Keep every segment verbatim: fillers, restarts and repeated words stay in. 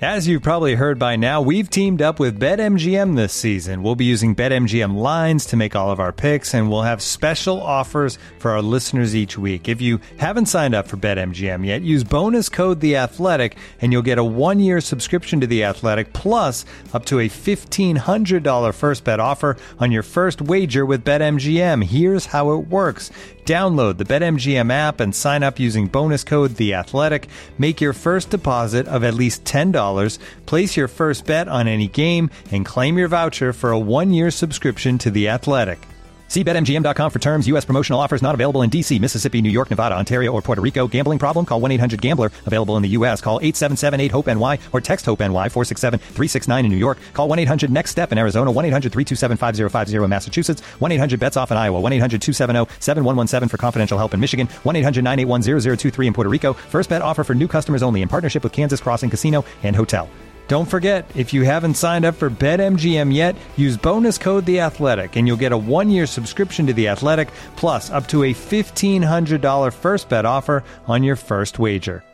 As you've probably heard by now, we've teamed up with BetMGM this season. We'll be using BetMGM lines to make all of our picks, and we'll have special offers for our listeners each week. If you haven't signed up for BetMGM yet, use bonus code The Athletic, and you'll get a one-year subscription to The Athletic, plus up to a fifteen hundred dollars first bet offer on your first wager with BetMGM. Here's how it works. Download the BetMGM app and sign up using bonus code The Athletic. Make your first deposit of at least ten dollars. Place your first bet on any game and claim your voucher for a one-year subscription to The Athletic. See Bet M G M dot com for terms. U S promotional offers not available in D C, Mississippi, New York, Nevada, Ontario, or Puerto Rico. Gambling problem? Call one eight hundred gambler. Available in the U S. Call eight seven seven eight hope N Y or text HOPE-NY four six seven three six nine in New York. Call one eight hundred next step in Arizona. one eight hundred three two seven five zero five zero in Massachusetts. one eight hundred bets off in Iowa. one eight hundred two seven zero seven one one seven for confidential help in Michigan. one eight hundred nine eight one zero zero two three in Puerto Rico. First bet offer for new customers only in partnership with Kansas Crossing Casino and Hotel. Don't forget, if you haven't signed up for BetMGM yet, use bonus code The Athletic, and you'll get a one-year subscription to The Athletic, plus up to a fifteen hundred dollars first bet offer on your first wager.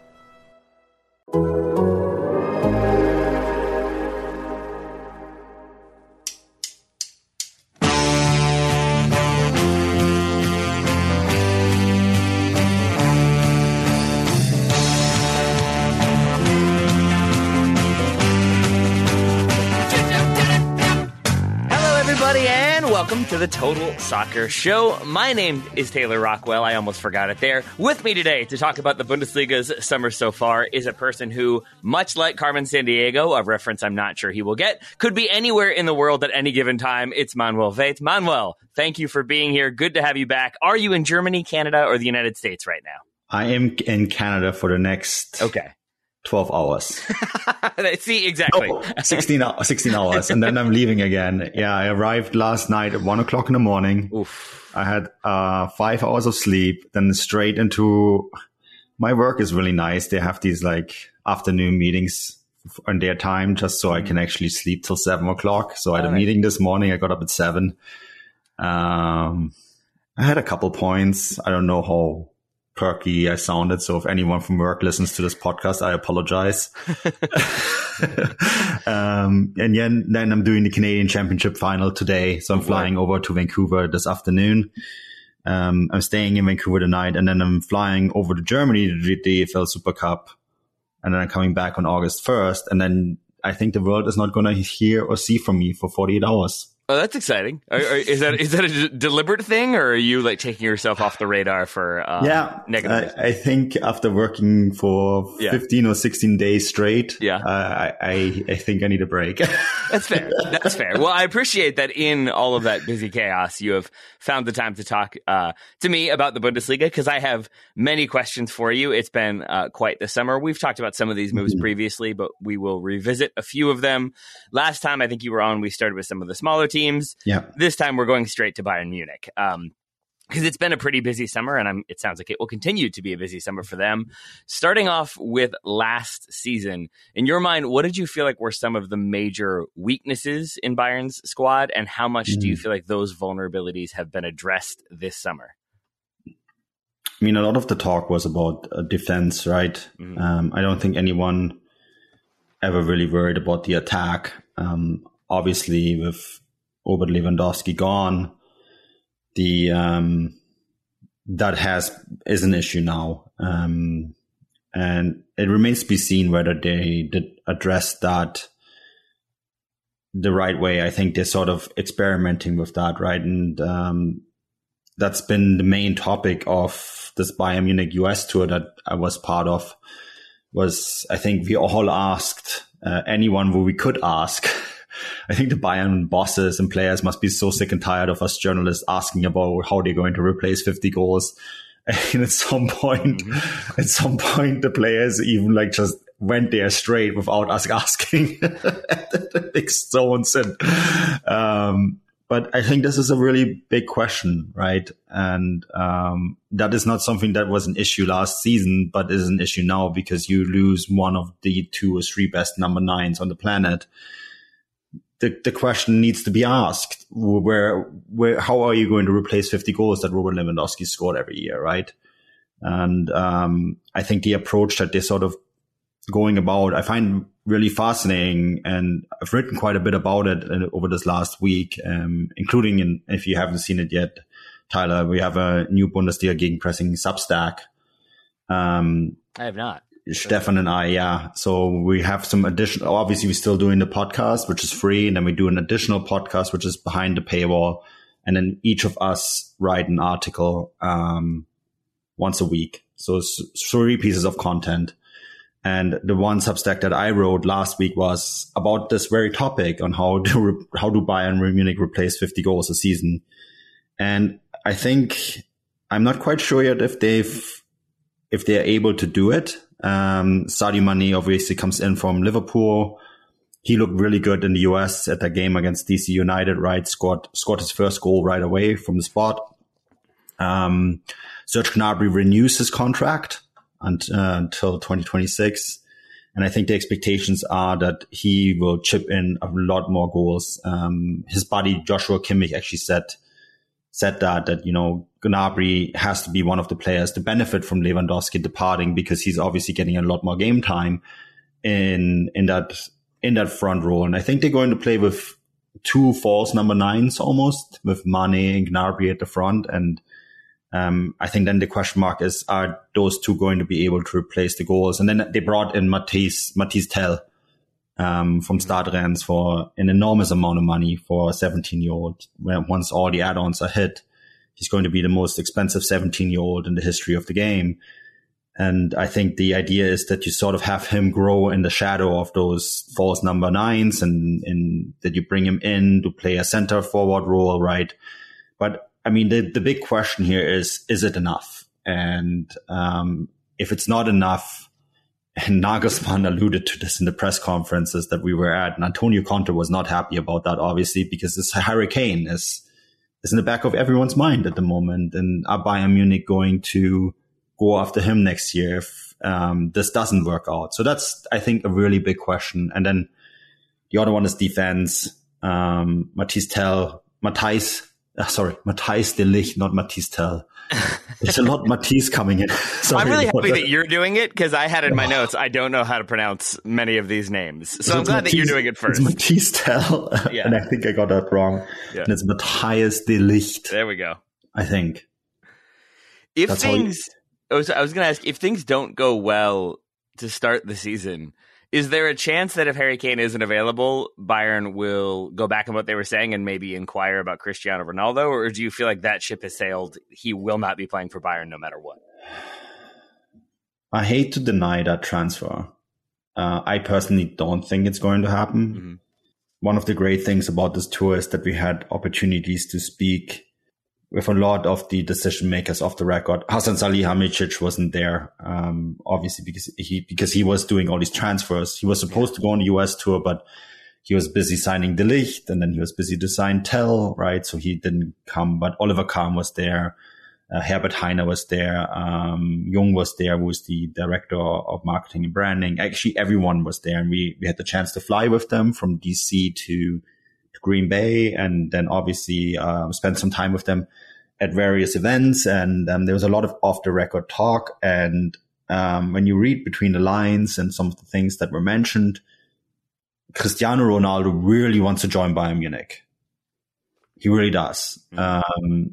Welcome to the Total Soccer Show. My name is Taylor Rockwell. I almost forgot it there. With me today to talk about the Bundesliga's summer so far is a person who, much like Carmen Sandiego, a reference I'm not sure he will get, could be anywhere in the world at any given time. It's Manuel Veit. Manuel, thank you for being here. Good to have you back. Are you in Germany, Canada, or the United States right now? I am in Canada for the next... Okay. twelve hours. See, exactly. Oh, sixteen, sixteen hours. And then I'm leaving again. Yeah, I arrived last night at one o'clock in the morning. Oof. I had uh, five hours of sleep, then straight into... My work is really nice. They have these like afternoon meetings on their time just so I can actually sleep till seven o'clock. So I had All a right. meeting this morning. I got up at seven. Um, I had a couple points. I don't know how perky I sounded, so if anyone from work listens to this podcast, I apologize. um, and yeah, then I'm doing the Canadian Championship final today, so I'm flying over to Vancouver this afternoon. Um, I'm staying in Vancouver tonight, and then I'm flying over to Germany to do the A F L Super Cup, and then I'm coming back on August first, and then I think the world is not going to hear or see from me for forty-eight hours. Oh, that's exciting. Are, are, is that is that a d- deliberate thing, or are you like taking yourself off the radar for uh, yeah, negative? I, I think after working for yeah. fifteen or sixteen days straight, yeah. uh, I, I I think I need a break. That's fair. That's fair. Well, I appreciate that in all of that busy chaos, you have found the time to talk uh, to me about the Bundesliga, because I have many questions for you. It's been uh, quite the summer. We've talked about some of these moves mm-hmm. previously, but we will revisit a few of them. Last time I think you were on, we started with some of the smaller teams. Teams. Yeah. This time we're going straight to Bayern Munich um, because it's been a pretty busy summer, and I'm, it sounds like it will continue to be a busy summer for them. Starting off with last season, in your mind, what did you feel like were some of the major weaknesses in Bayern's squad, and how much mm. do you feel like those vulnerabilities have been addressed this summer? I mean, a lot of the talk was about uh, defense, right? Mm. Um, I don't think anyone ever really worried about the attack. Um, obviously, with Robert Lewandowski gone, the um, that has is an issue now, um, and it remains to be seen whether they did address that the right way. I think they're sort of experimenting with that, right? And um, that's been the main topic of this Bayern Munich U S tour that I was part of. Was I think we all asked uh, anyone who we could ask. I think the Bayern bosses and players must be so sick and tired of us journalists asking about how they're going to replace fifty goals. And at some point, mm-hmm. at some point, the players even like just went there straight without us asking at the big zones. And, um, but I think this is a really big question, right? And um, that is not something that was an issue last season, but is an issue now because you lose one of the two or three best number nines on the planet. The, the question needs to be asked: Where, where, how are you going to replace fifty goals that Robert Lewandowski scored every year, right? And um, I think the approach that they're sort of going about, I find really fascinating, and I've written quite a bit about it over this last week, um, including in, if you haven't seen it yet, Tyler, we have a new Bundesliga Gegenpressing Substack. Um, I have not. Stefan and I, yeah. So we have some additional, obviously we're still doing the podcast, which is free. And then we do an additional podcast, which is behind the paywall. And then each of us write an article, um, once a week. So it's three pieces of content. And the one Substack that I wrote last week was about this very topic on how do, how do Bayern Munich replace fifty goals a season. And I think I'm not quite sure yet if they've, if they're able to do it. Um, Sadio Mane obviously comes in from Liverpool. He looked really good in the U S at that game against D C United, right? Scored, scored his first goal right away from the spot. Um, Serge Gnabry renews his contract until, uh, until twenty twenty-six. And I think the expectations are that he will chip in a lot more goals. Um, his buddy Joshua Kimmich actually said, said that, that, you know, Gnabry has to be one of the players to benefit from Lewandowski departing, because he's obviously getting a lot more game time in, in that, in that front row. And I think they're going to play with two false number nines almost, with Mane and Gnabry at the front. And, um, I think then the question mark is, are those two going to be able to replace the goals? And then they brought in Matthijs, Matthijs Tell, um, from Stadrens for an enormous amount of money for a seventeen year old. Once all the add-ons are hit, he's going to be the most expensive seventeen year old in the history of the game. And I think the idea is that you sort of have him grow in the shadow of those false number nines, and, and that you bring him in to play a center forward role, right? But I mean, the, the big question here is, is it enough? And um, if it's not enough, and Nagelsmann alluded to this in the press conferences that we were at, and Antonio Conte was not happy about that, obviously, because this hurricane is, is in the back of everyone's mind at the moment. And are Bayern Munich going to go after him next year if um, this doesn't work out? So that's, I think, a really big question. And then the other one is defense. Um, Matthijs Tell, Matthijs, uh, sorry, Matthijs de Ligt, not Matthijs Tell. There's a lot Matthijs coming in. Sorry, I'm really happy that you're doing it, because I had in my notes, I don't know how to pronounce many of these names. So, so I'm glad Matthijs, that you're doing it first. It's Matthijs Tell, yeah. And I think I got that wrong. Yeah. And it's Matthijs de Ligt. There we go. I think. If That's things... I was, I was going to ask, if things don't go well to start the season, is there a chance that if Harry Kane isn't available, Bayern will go back on what they were saying and maybe inquire about Cristiano Ronaldo? Or do you feel like that ship has sailed? He will not be playing for Bayern no matter what. I hate to deny that transfer. Uh, I personally don't think it's going to happen. Mm-hmm. One of the great things about this tour is that we had opportunities to speak with a lot of the decision makers off the record. Hasan Salihamidzic wasn't there, um, obviously because he, because he was doing all these transfers. He was supposed to go on the U S tour, but he was busy signing De Ligt, and then he was busy to sign Tell, right? So he didn't come, but Oliver Kahn was there. Uh, Herbert Heiner was there. Um, Jung was there, who was the director of marketing and branding. Actually, everyone was there, and we, we had the chance to fly with them from D C to, Green Bay, and then obviously uh, spent some time with them at various events. And um, there was a lot of off the record talk. And um, when you read between the lines and some of the things that were mentioned, Cristiano Ronaldo really wants to join Bayern Munich. He really does. Mm-hmm. Um,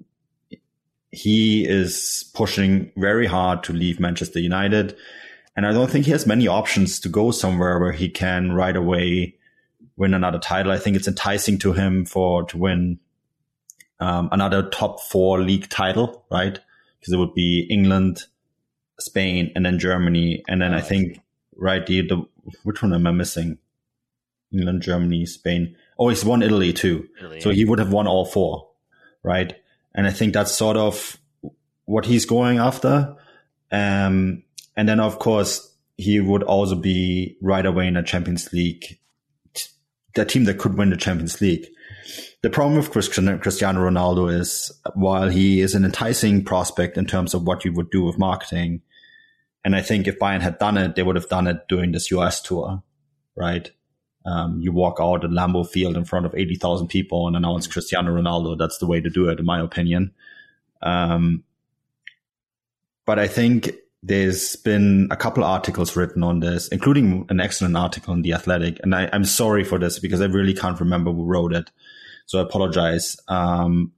he is pushing very hard to leave Manchester United. And I don't think he has many options to go somewhere where he can right away win another title. I think it's enticing to him for to win um, another top four league title, right? Because it would be England, Spain, and then Germany. And then I think, right, the, the which one am I missing? England, Germany, Spain. Oh, he's won Italy too. Italy, so yeah. He would have won all four, right? And I think that's sort of what he's going after. Um, and then, of course, he would also be right away in the Champions League, the team that could win the Champions League. The problem with Cristiano Ronaldo is, while he is an enticing prospect in terms of what you would do with marketing, and I think if Bayern had done it, they would have done it during this U S tour, right? Um, you walk out at Lambeau Field in front of eighty thousand people and announce Cristiano Ronaldo. That's the way to do it, in my opinion. Um, but I think there's been a couple articles written on this, including an excellent article in The Athletic. And I, I'm sorry for this because I really can't remember who wrote it. So I apologize. Um,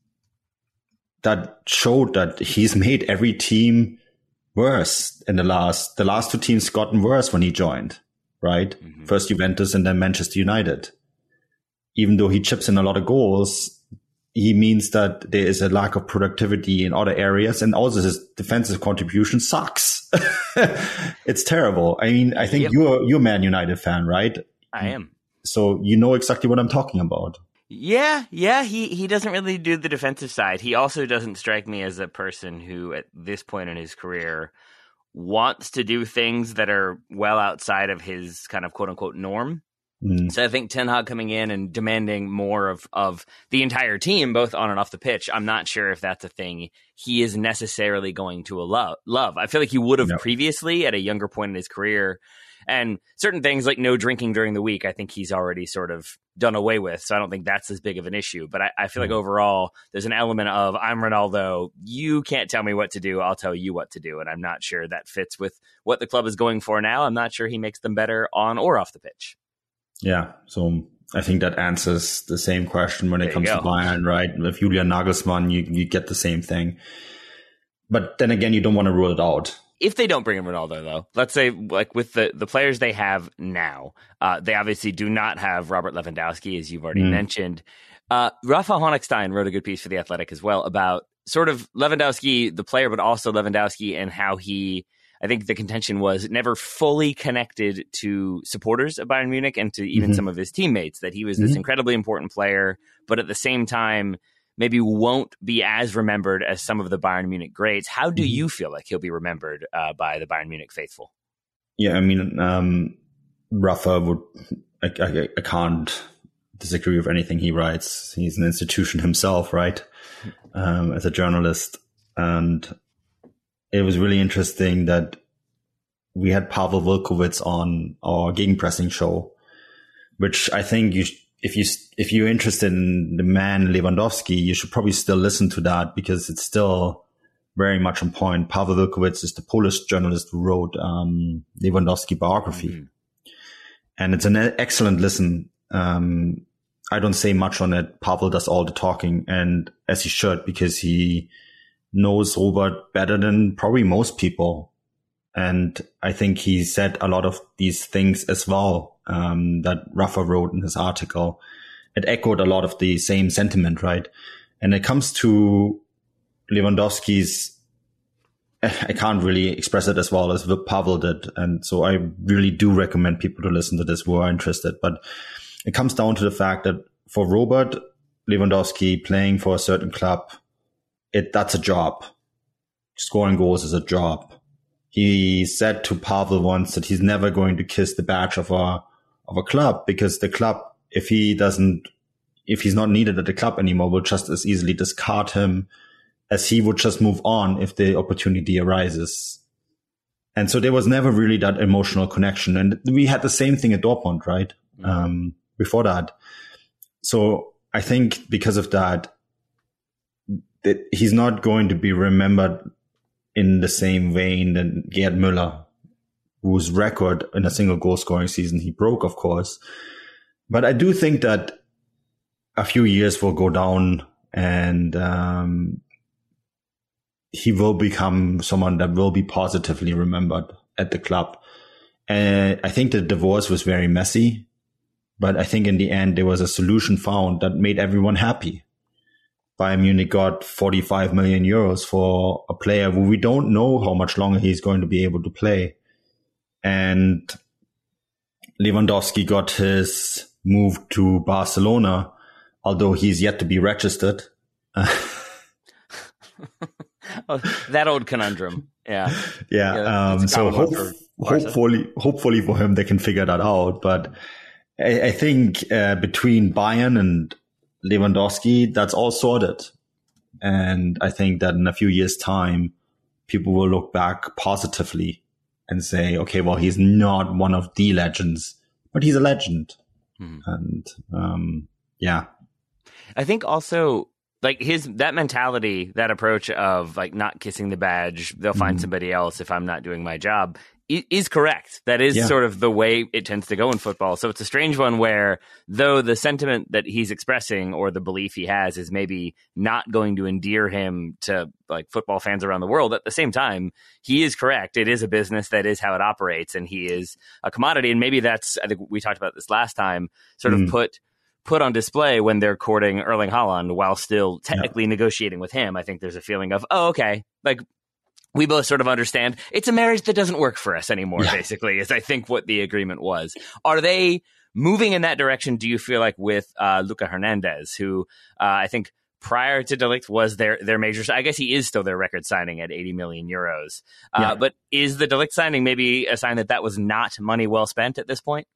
that showed that he's made every team worse in the last, the last two teams gotten worse when he joined, right? Mm-hmm. First Juventus and then Manchester United. Even though he chips in a lot of goals, he means that there is a lack of productivity in other areas, and also his defensive contribution sucks. It's terrible. I mean, I think yep. you're you're a Man United fan, right? I am. So you know exactly what I'm talking about. Yeah, yeah. He he doesn't really do the defensive side. He also doesn't strike me as a person who, at this point in his career, wants to do things that are well outside of his kind of quote unquote norm. Mm. So I think Ten Hag coming in and demanding more of, of the entire team, both on and off the pitch, I'm not sure if that's a thing he is necessarily going to allow, love. I feel like he would have no. previously at a younger point in his career. And certain things like no drinking during the week, I think he's already sort of done away with. So I don't think that's as big of an issue. But I, I feel mm. like overall, there's an element of, I'm Ronaldo, you can't tell me what to do, I'll tell you what to do. And I'm not sure that fits with what the club is going for now. I'm not sure he makes them better on or off the pitch. Yeah, so I think that answers the same question when it comes to Bayern, right? With Julian Nagelsmann, you, you get the same thing. But then again, you don't want to rule it out. If they don't bring in Ronaldo, though, let's say like with the, the players they have now, uh, they obviously do not have Robert Lewandowski, as you've already mm. mentioned. Uh, Rafa Honigstein wrote a good piece for The Athletic as well about sort of Lewandowski, the player, but also Lewandowski and how he... I think the contention was never fully connected to supporters of Bayern Munich and to even mm-hmm. some of his teammates, that he was this mm-hmm. incredibly important player, but at the same time, maybe won't be as remembered as some of the Bayern Munich greats. How do mm-hmm. you feel like he'll be remembered uh, by the Bayern Munich faithful? Yeah, I mean, um, Rafa would, I, I, I can't disagree with anything he writes. He's an institution himself, right? Um, as a journalist. And it was really interesting that we had Pavel Wilkowitz on our Gegenpressing show, which I think you, if you, if you're interested in the man Lewandowski, you should probably still listen to that because it's still very much on point. Pavel Wilkowitz is the Polish journalist who wrote um, Lewandowski biography. Mm-hmm. And it's an excellent listen. Um, I don't say much on it. Pavel does all the talking, and as he should, because he knows Robert better than probably most people. And I think he said a lot of these things as well, um, that Rafa wrote in his article. It echoed a lot of the same sentiment, right? And it comes to Lewandowski's, I can't really express it as well as Pavel did. And so I really do recommend people to listen to this who are interested. But it comes down to the fact that for Robert Lewandowski, playing for a certain club, It that's a job. Scoring goals is a job. He said to Pavel once that he's never going to kiss the badge of a of a club because the club, if he doesn't, if he's not needed at the club anymore, will just as easily discard him as he would just move on if the opportunity arises. And so there was never really that emotional connection. And we had the same thing at Dortmund, right? Mm-hmm. Um, before that. So I think because of that, that he's not going to be remembered in the same vein than Gerd Müller, whose record in a single goal scoring season he broke, of course. But I do think that a few years will go down and um, he will become someone that will be positively remembered at the club. And I think the divorce was very messy, but I think in the end there was a solution found that made everyone happy. Bayern Munich got forty-five million euros for a player who we don't know how much longer he's going to be able to play. And Lewandowski got his move to Barcelona, although he's yet to be registered. Oh, that old conundrum. Yeah. Yeah. yeah um, so hope, hopefully, hopefully for him, they can figure that out. But I, I think uh, between Bayern and Lewandowski, that's all sorted. And I think that in a few years' time, people will look back positively and say, okay, well, he's not one of the legends, but he's a legend. Mm-hmm. And um, yeah. I think also like his that mentality, that approach of like not kissing the badge, they'll find mm. somebody else if I'm not doing my job, is correct. That is yeah. sort of the way it tends to go in football. So it's a strange one where, though the sentiment that he's expressing or the belief he has is maybe not going to endear him to like football fans around the world, at the same time, he is correct. It is a business. That is how it operates, and he is a commodity. And maybe that's, I think we talked about this last time, sort mm. of put put on display when they're courting Erling Haaland while still technically yeah. negotiating with him. I think there's a feeling of, oh, okay, like, we both sort of understand it's a marriage that doesn't work for us anymore, yeah. basically, is I think what the agreement was. Are they moving in that direction, do you feel like, with uh, Luca Hernandez, who uh, I think prior to De Ligt was their their major, I guess he is still their record signing at eighty million euros. Uh, yeah. But is the De Ligt signing maybe a sign that that was not money well spent at this point?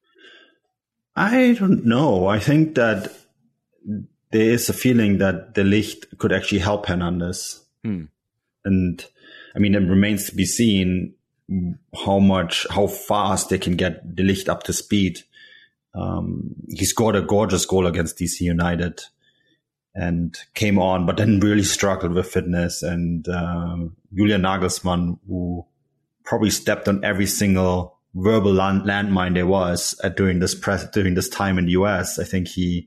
I don't know. I think that there is a feeling that De Ligt could actually help Hernandez. Hmm. And I mean, it remains to be seen how much, how fast they can get De Ligt up to speed. Um, he scored a gorgeous goal against D C United and came on, but then really struggled with fitness. And uh, Julian Nagelsmann, who probably stepped on every single verbal land- landmine there was at during this press during this time in the U S, I think he.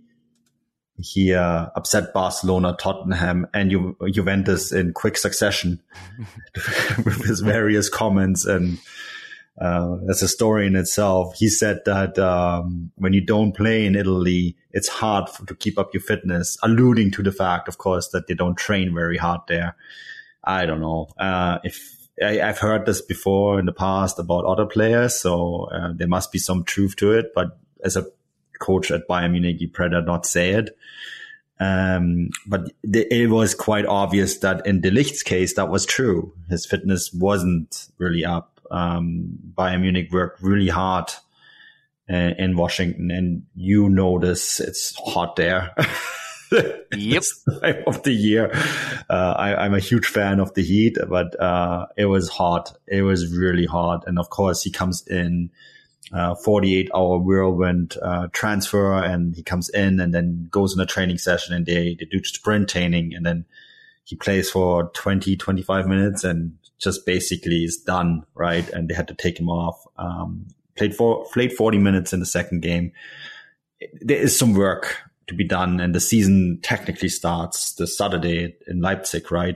He uh, upset Barcelona, Tottenham, and Ju- Juventus in quick succession with his various comments. And uh, that's a story in itself. He said that um, when you don't play in Italy, it's hard for, to keep up your fitness, alluding to the fact, of course, that they don't train very hard there. I don't know. Uh, if I, I've heard this before in the past about other players, so uh, there must be some truth to it. But as a coach at Bayern Munich, you better not say it. Um, but the, it was quite obvious that in De Ligt's case, that was true. His fitness wasn't really up. Um, Bayern Munich worked really hard uh, in Washington, and you notice it's hot there. Yep. This time of the year. Uh, I, I'm a huge fan of the heat, but uh, it was hot. It was really hot. And of course, he comes in Uh, forty-eight hour whirlwind uh, transfer, and he comes in and then goes in a training session, and they, they do sprint training, and then he plays for twenty, twenty-five minutes and just basically is done, right? And they had to take him off. Um, played for, played forty minutes in the second game. There is some work to be done, and the season technically starts this Saturday in Leipzig, right?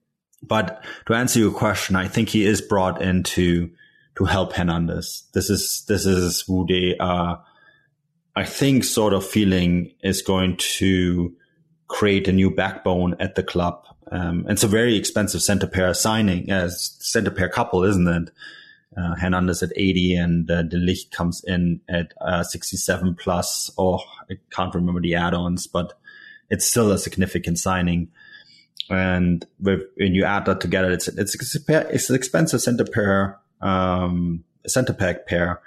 But to answer your question, I think he is brought into to help Hernandez. This is, this is who they are, I think, sort of feeling is going to create a new backbone at the club. Um, it's a very expensive center pair signing, as uh, center pair couple, isn't it? Uh, Hernandez at eighty and uh, De Ligt comes in at uh, sixty-seven plus. Oh, I can't remember the add-ons, but it's still a significant signing. And with, when you add that together, it's, it's, it's an expensive center pair. Um, center pack pair,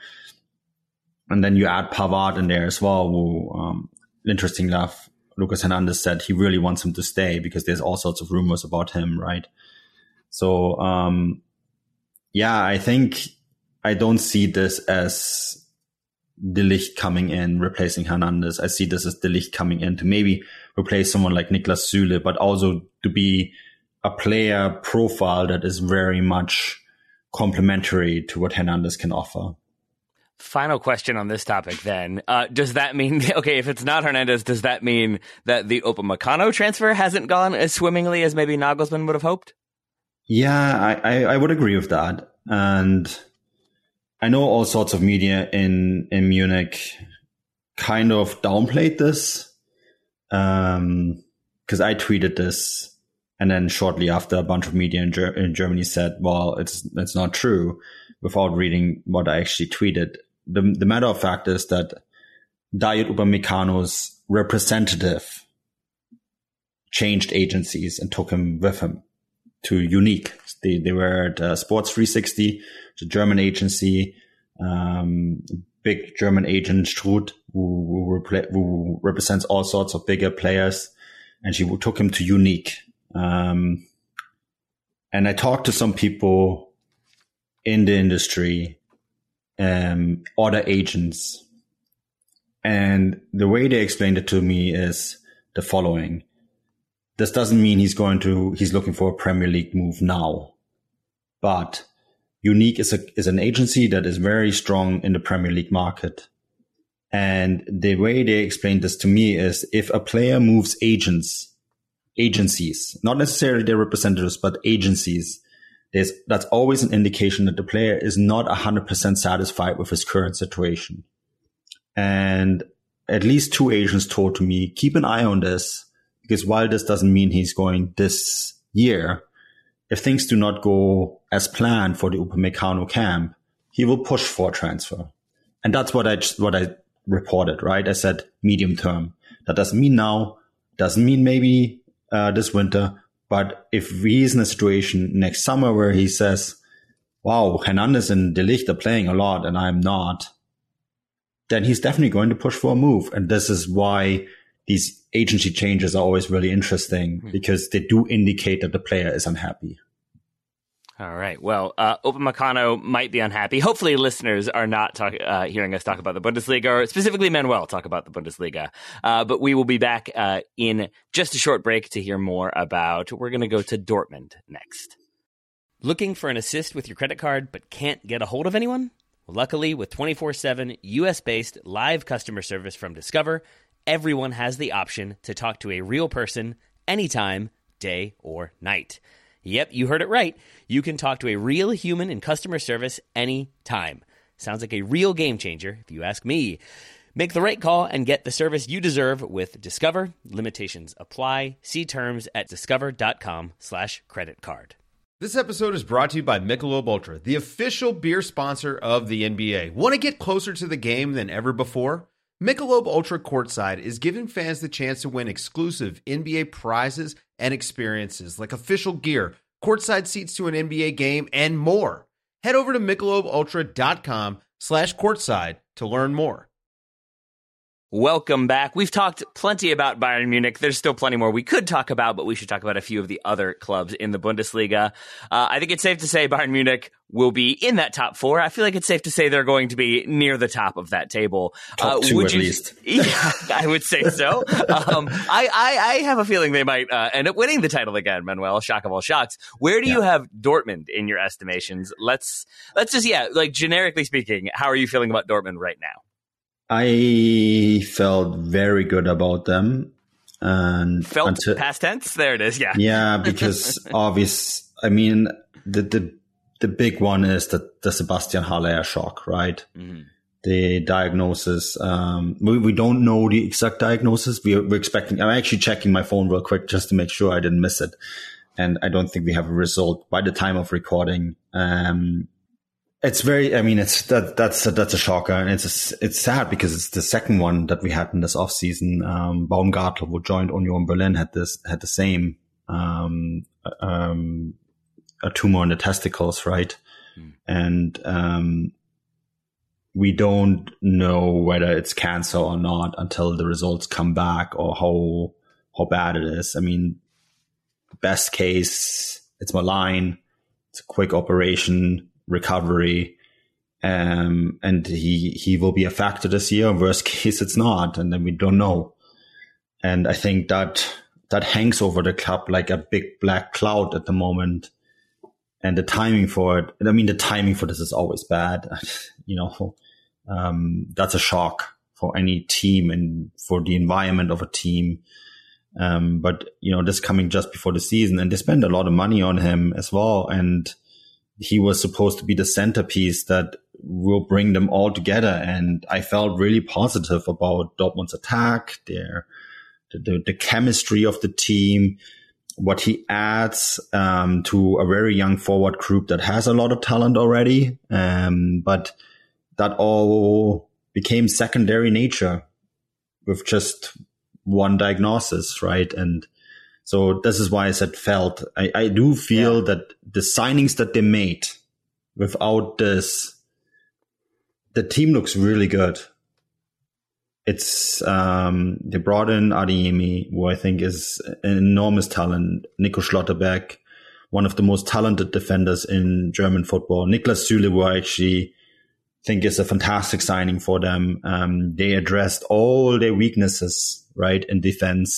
and then you add Pavard in there as well. Who, um, interesting enough, Lucas Hernandez said he really wants him to stay because there's all sorts of rumors about him, right? So, um, yeah, I think I don't see this as De Ligt coming in replacing Hernandez. I see this as De Ligt coming in to maybe replace someone like Niklas Süle, but also to be a player profile that is very much complementary to what Hernandez can offer. Final question on this topic then. Uh, does that mean, okay, if it's not Hernandez, does that mean that the Upamecano transfer hasn't gone as swimmingly as maybe Nagelsmann would have hoped? Yeah, I, I, I would agree with that. And I know all sorts of media in, in Munich kind of downplayed this. Um, cause I tweeted this. And then shortly after, a bunch of media in, Ger- in Germany said, well, it's it's not true, without reading what I actually tweeted. The, the matter of fact is that Dayot Upamecano's representative changed agencies and took him with him to Unique. They, they were at uh, Sports three sixty, the German agency, um, big German agent Struth, who, who, repre- who represents all sorts of bigger players. And she took him to Unique. Um, and I talked to some people in the industry, um, other agents, and the way they explained it to me is the following. this doesn't mean he's going to, he's looking for a Premier League move now. But Unique is a, is an agency that is very strong in the Premier League market. And the way they explained this to me is if a player moves agents, agencies, not necessarily their representatives, but agencies, there's, that's always an indication that the player is not one hundred percent satisfied with his current situation. And at least two agents told to me, keep an eye on this, because while this doesn't mean he's going this year, if things do not go as planned for the Upamecano camp, he will push for a transfer. And that's what I just, what I reported, right? I said medium term. That doesn't mean now, doesn't mean maybe uh, this winter. But if he's in a situation next summer where he says, wow, Hernandez and De Ligt are playing a lot and I'm not, then he's definitely going to push for a move. And this is why these agency changes are always really interesting, mm-hmm. because they do indicate that the player is unhappy. All right. Well, uh, Upamecano might be unhappy. Hopefully listeners are not talk, uh, hearing us talk about the Bundesliga, or specifically Manuel talk about the Bundesliga. Uh, but we will be back uh, in just a short break to hear more about, we're going to go to Dortmund next. Looking for an assist with your credit card but can't get a hold of anyone? Well, luckily, with twenty-four seven U S-based live customer service from Discover, everyone has the option to talk to a real person anytime, day or night. Yep, you heard it right. You can talk to a real human in customer service anytime. Sounds like a real game changer, if you ask me. Make the right call and get the service you deserve with Discover. Limitations apply. See terms at discover.com slash credit card. This episode is brought to you by Michelob Ultra, the official beer sponsor of the N B A. Want to get closer to the game than ever before? Michelob Ultra Courtside is giving fans the chance to win exclusive N B A prizes and experiences like official gear, courtside seats to an N B A game, and more. Head over to michelobultra.com slash courtside to learn more. Welcome back. We've talked plenty about Bayern Munich. There's still plenty more we could talk about, but we should talk about a few of the other clubs in the Bundesliga. Uh, I think it's safe to say Bayern Munich will be in that top four. I feel like it's safe to say they're going to be near the top of that table. Top uh, two would at you, least. Yeah, I would say so. Um, I, I, I have a feeling they might uh, end up winning the title again, Manuel. Shock of all shocks. Where do yeah. you have Dortmund in your estimations? Let's let's just, yeah, like generically speaking, how are you feeling about Dortmund right now? I felt very good about them. And felt until, past tense? There it is, yeah. Yeah, because obvious, I mean, the, the, the big one is that the Sebastian Haller shock, right? Mm-hmm. The diagnosis, um, we, we don't know the exact diagnosis. We are, we're expecting, I'm actually checking my phone real quick just to make sure I didn't miss it. And I don't think we have a result by the time of recording. Um, It's very, I mean, it's, that, that's, a, that's a shocker. And it's, it's sad because it's the second one that we had in this off season. Um, Baumgartler, who joined Union Berlin, had this, had the same, um, um, a tumor in the testicles, right? Mm. And, um, we don't know whether it's cancer or not until the results come back or how, how bad it is. I mean, best case, it's malign. It's a quick operation. Recovery, um, and he he will be a factor this year. Worst case, it's not, and then we don't know. And I think that that hangs over the club like a big black cloud at the moment. And the timing for it, I mean, the timing for this is always bad. You know, um, that's a shock for any team and for the environment of a team. Um, but you know, this coming just before the season, and they spend a lot of money on him as well, and he was supposed to be the centerpiece that will bring them all together. And I felt really positive about Dortmund's attack, their, the, the, the chemistry of the team, what he adds um, to a very young forward group that has a lot of talent already. Um, but that all became secondary nature with just one diagnosis, right? And so this is why I said felt. I, I do feel yeah. that the signings that they made, without this, the team looks really good. It's um, they brought in Adeyemi, who I think is an enormous talent. Nico Schlotterbeck, one of the most talented defenders in German football. Niklas Süle, who I actually think is a fantastic signing for them. Um, they addressed all their weaknesses, right, in defense.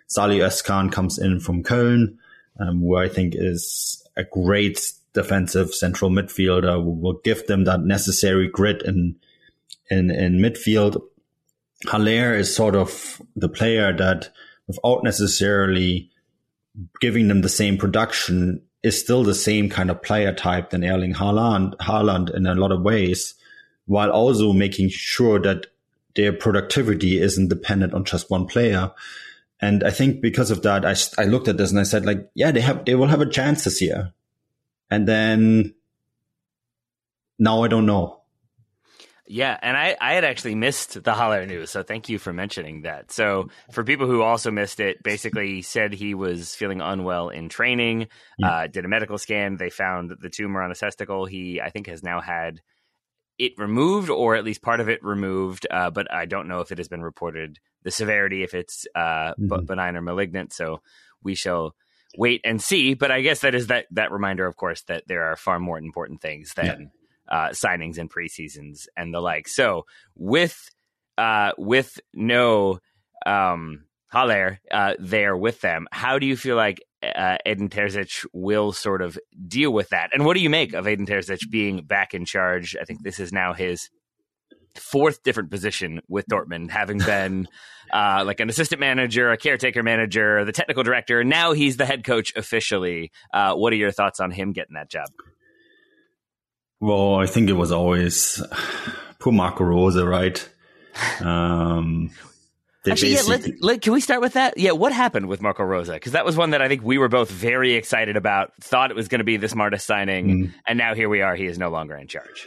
Salih Özcan comes in from Köln, um, who I think is a great defensive central midfielder who will give them that necessary grit in in, in midfield. Haller is sort of the player that, without necessarily giving them the same production, is still the same kind of player type than Erling Haaland, Haaland in a lot of ways, while also making sure that their productivity isn't dependent on just one player. And I think because of that, I, I looked at this and I said, like, yeah, they have, they will have a chance this year. And then now I don't know. Yeah, and I, I had actually missed the Haller news, so thank you for mentioning that. So for people who also missed it, basically he said he was feeling unwell in training, yeah. uh, did a medical scan. They found the tumor on his testicle. He, I think, has now had it removed, or at least part of it removed, uh, but I don't know if it has been reported, the severity, if it's uh, mm-hmm. benign or malignant. So we shall wait and see. But I guess that is that, that reminder, of course, that there are far more important things than... Yeah. Uh, signings and preseasons and the like. So with uh, with no um, Haller uh, there with them, how do you feel like uh, Edin Terzic will sort of deal with that? And what do you make of Edin Terzic being back in charge? I think this is now his fourth different position with Dortmund, having been uh, like an assistant manager, a caretaker manager, the technical director. Now he's the head coach officially. Uh, what are your thoughts on him getting that job? Well, I think it was always poor Marco Rose, right? Um, Actually, yeah, let, let, can we start with that? Yeah, what happened with Marco Rose? Because that was one that I think we were both very excited about, thought it was going to be the smartest signing, mm. and now here we are, he is no longer in charge.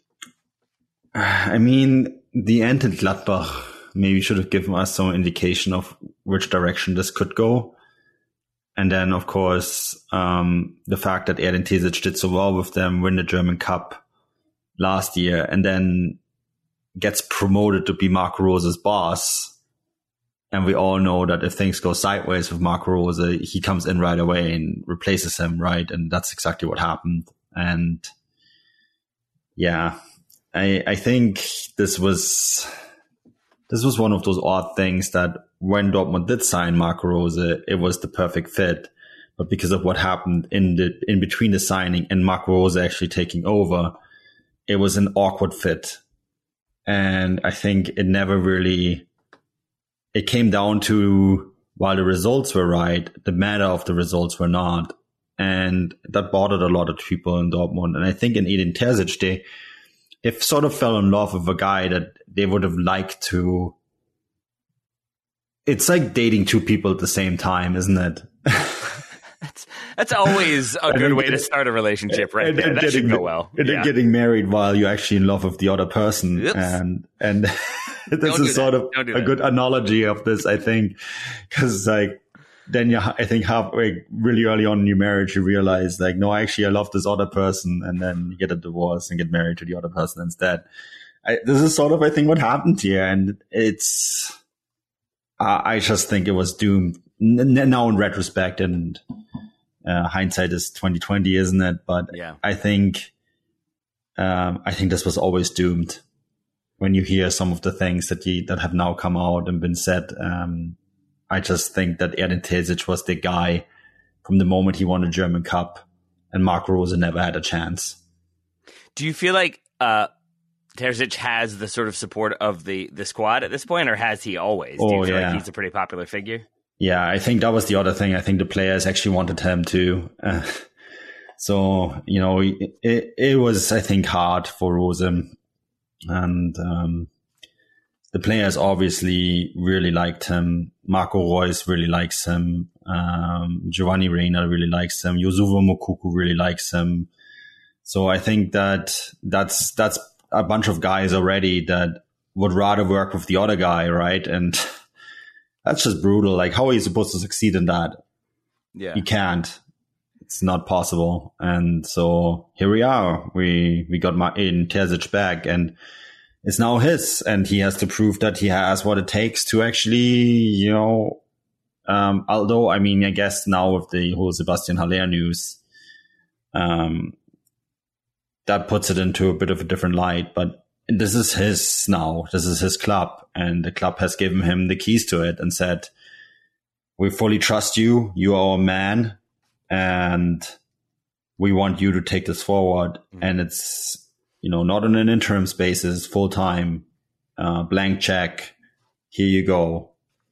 I mean, the end in Gladbach maybe should have given us some indication of which direction this could go. And then, of course, um, the fact that Edin Terzic did so well with them, win the German Cup last year, and then gets promoted to be Marco Rose's boss. And we all know that if things go sideways with Marco Rose, he comes in right away and replaces him, right? And that's exactly what happened. And yeah, I, I think this was this was one of those odd things that when Dortmund did sign Marco Rose, it was the perfect fit. But because of what happened in the in between the signing and Marco Rose actually taking over, it was an awkward fit. And I think it never really, it came down to, while the results were right, the matter of the results were not. And that bothered a lot of people in Dortmund. And I think in Edin Terzic, they, they sort of fell in love with a guy that they would have liked to. It's like dating two people at the same time, isn't it? that's that's always a good way to start a relationship, right there. That should go well. And then yeah. getting married while you're actually in love with the other person. Oops. And and this is sort of a good analogy of this, I think. Because like, then you, I think halfway, really early on in your marriage, you realize like, no, actually I love this other person. And then you get a divorce and get married to the other person instead. I, this is sort of, I think, what happened here. And it's... I just think it was doomed now in retrospect, and uh, hindsight is twenty twenty, isn't it? But yeah. I think, um, I think this was always doomed. When you hear some of the things that you, that have now come out and been said, um, I just think that Edin Terzic was the guy from the moment he won the German Cup, and Marco Rose never had a chance. Do you feel like uh, Terzic has the sort of support of the, the squad at this point, or has he always? Oh, Do you feel yeah. like he's a pretty popular figure? Yeah, I think that was the other thing. I think the players actually wanted him to. Uh, so, you know, it, it was, I think, hard for Rose. And um, the players obviously really liked him. Marco Reus really likes him. Um, Giovanni Reina really likes him. Yusufu Moukoko really likes him. So I think that that's that's a bunch of guys already that would rather work with the other guy, right? And that's just brutal. Like, how are you supposed to succeed in that? Yeah, you can't. It's not possible. And so here we are. We we got Edin Terzic back, and it's now his. And he has to prove that he has what it takes to actually, you know. Um, although, I mean, I guess now with the whole Sebastian Haller news, um. that puts it into a bit of a different light, but this is his now. This is his club, and the club has given him the keys to it and said, we fully trust you. You are our man, and we want you to take this forward. Mm-hmm. And it's, you know, not on an interim basis, full time, uh, blank check. Here you go.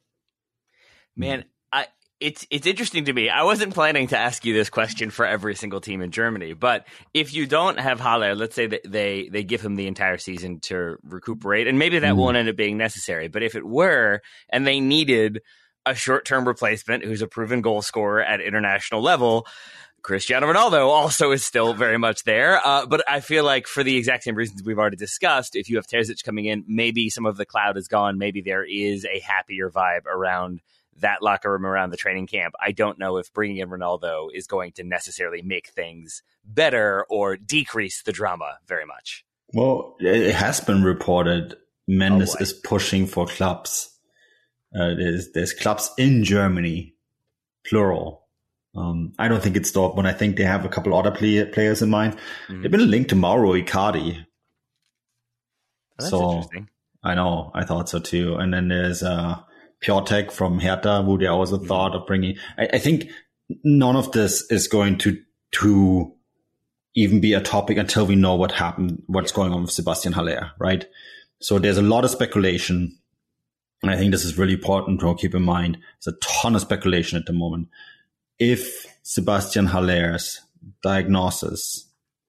Man, I, it's it's interesting to me. I wasn't planning to ask you this question for every single team in Germany, but if you don't have Haller, let's say that they, they give him the entire season to recuperate, and maybe that mm. won't end up being necessary, but if it were, and they needed a short-term replacement who's a proven goal scorer at international level, Cristiano Ronaldo also is still very much there. Uh, but I feel like for the exact same reasons we've already discussed, if you have Terzic coming in, maybe some of the cloud is gone. Maybe there is a happier vibe around that locker room, around the training camp. I don't know if bringing in Ronaldo is going to necessarily make things better or decrease the drama very much. Well, it has been reported Mendes oh is pushing for clubs. Uh, there's, there's clubs in Germany, plural. Um, I don't think it's Dortmund. I think they have a couple other play, players in mind. Mm-hmm. They've been linked to Mauro Icardi. Oh, that's so, interesting. I know. I thought so too. And then there's uh, Piatek from Hertha, who they also mm-hmm. thought of bringing. I, I think none of this is going to to even be a topic until we know what happened, what's yeah. going on with Sebastian Haller, right? So there's a lot of speculation. And I think this is really important to keep in mind. There's a ton of speculation at the moment. If Sebastian Haller's diagnosis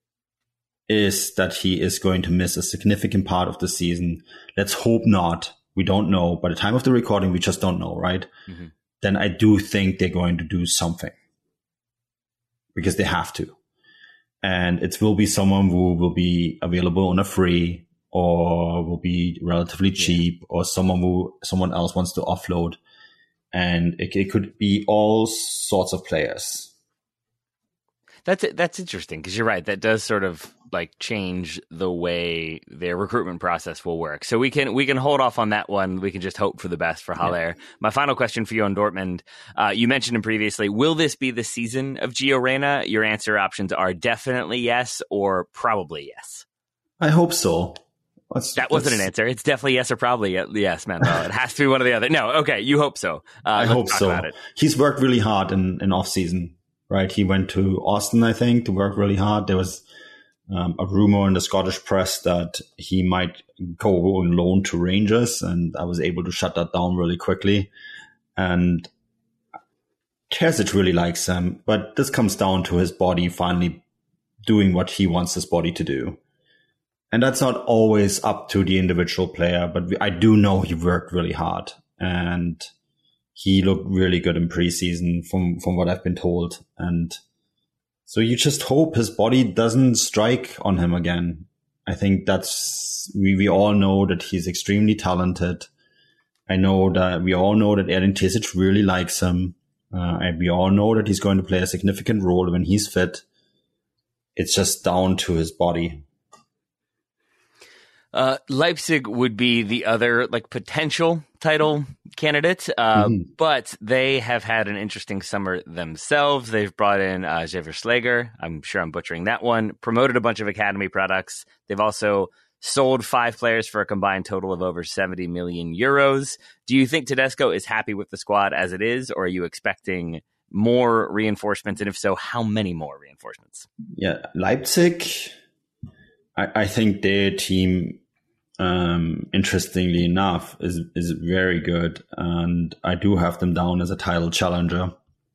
is that he is going to miss a significant part of the season, let's hope not. We don't know. By the time of the recording, we just don't know, right? Mm-hmm. Then I do think they're going to do something because they have to. And it will be someone who will be available on a free or will be relatively cheap yeah. or someone who someone else wants to offload. And it, it could be all sorts of players. That's that's interesting because you're right. That does sort of like change the way their recruitment process will work. So we can we can hold off on that one. We can just hope for the best for Haller. Yeah. My final question for you on Dortmund. Uh, you mentioned him previously. Will this be the season of Gio Reyna? Your answer options are definitely yes or probably yes. I hope so. Let's, that wasn't an answer. It's definitely yes or probably yes, man. It has to be one or the other. No, okay. You hope so. Uh, I hope so. He's worked really hard in, in off season, right? He went to Austin, I think, to work really hard. There was um, a rumor in the Scottish press that he might go on loan to Rangers, and I was able to shut that down really quickly. And Terzic really likes him, but this comes down to his body finally doing what he wants his body to do. And that's not always up to the individual player, but I do know he worked really hard and he looked really good in preseason from, from what I've been told. And so you just hope his body doesn't strike on him again. I think that's, we, we all know that he's extremely talented. I know that we all know that Edin Terzic really likes him. Uh, and we all know that he's going to play a significant role when he's fit. It's just down to his body. Uh, Leipzig would be the other like potential title candidate, uh, mm-hmm. but they have had an interesting summer themselves. They've brought in uh, Xaver I'm sure I'm butchering that one, promoted a bunch of academy products. They've also sold five players for a combined total of over seventy million euros. Do you think Tedesco is happy with the squad as it is, or are you expecting more reinforcements? And if so, how many more reinforcements? Yeah, Leipzig, I, I think their team, um, interestingly enough, is is very good, and I do have them down as a title challenger.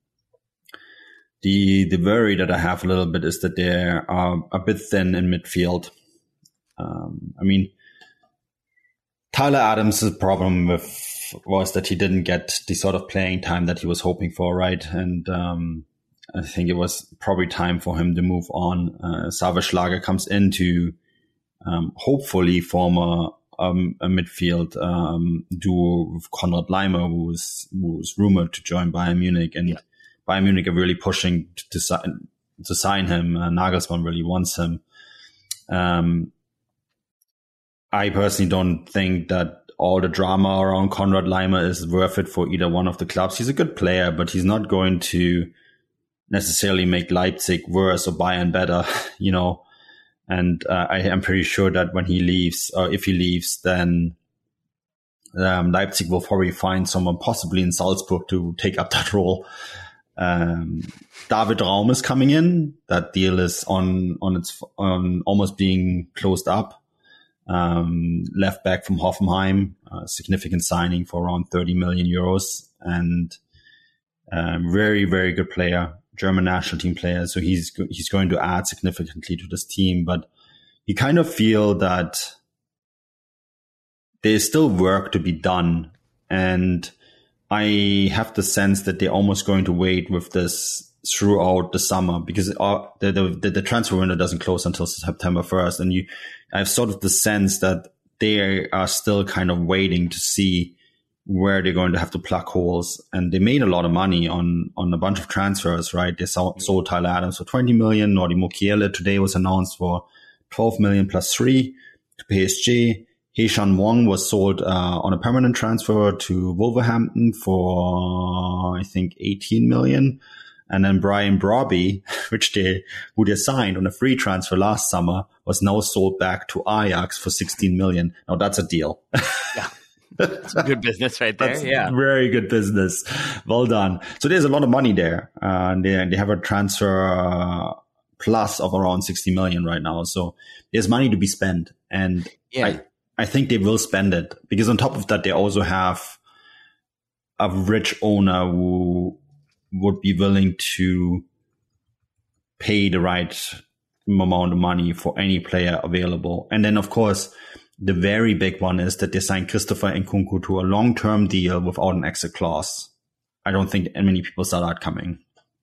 The the worry that I have a little bit is that they're uh, a bit thin in midfield. Um, I mean, Tyler Adams' problem with was that he didn't get the sort of playing time that he was hoping for, right? And um, I think it was probably time for him to move on. Uh, Saveschlager comes in to um, hopefully form a, um, a midfield um, duo with Konrad Laimer, who's who's rumored to join Bayern Munich, and yeah. Bayern Munich are really pushing to, to sign to sign him. Uh, Nagelsmann really wants him. Um, I personally don't think that all the drama around Konrad Laimer is worth it for either one of the clubs. He's a good player, but he's not going to necessarily make Leipzig worse or Bayern better, you know. And uh, I am pretty sure that when he leaves, or if he leaves, then Um, Leipzig will probably find someone possibly in Salzburg to take up that role. Um, David Raum is coming in. That deal is on, on its, on almost being closed up. Um, left back from Hoffenheim, a significant signing for around thirty million euros, and, um, very, very good player, German national team player. So he's, he's going to add significantly to this team, but you kind of feel that there's still work to be done. And I have the sense that they're almost going to wait with this throughout the summer, because uh, the, the, the transfer window doesn't close until September first. And you, I have sort of the sense that they are still kind of waiting to see where they're going to have to plug holes. And they made a lot of money on, on a bunch of transfers, right? They sold, sold Tyler Adams for twenty million. Nordi Mukiele today was announced for twelve million plus three to P S G. Hee-chan Wong was sold uh, on a permanent transfer to Wolverhampton for, I think, eighteen million. And then Brian Brobby, which they, who they signed on a free transfer last summer, was now sold back to Ajax for sixteen million. Now that's a deal. Yeah. That's a good business right there. That's yeah. Very good business. Well done. So there's a lot of money there. Uh, and they, they have a transfer uh, plus of around sixty million right now. So there's money to be spent. And yeah. I, I think they will spend it, because on top of that, they also have a rich owner who would be willing to pay the right amount of money for any player available. And then, of course, the very big one is that they signed Christopher Nkunku to a long-term deal without an exit clause. I don't think many people saw that coming.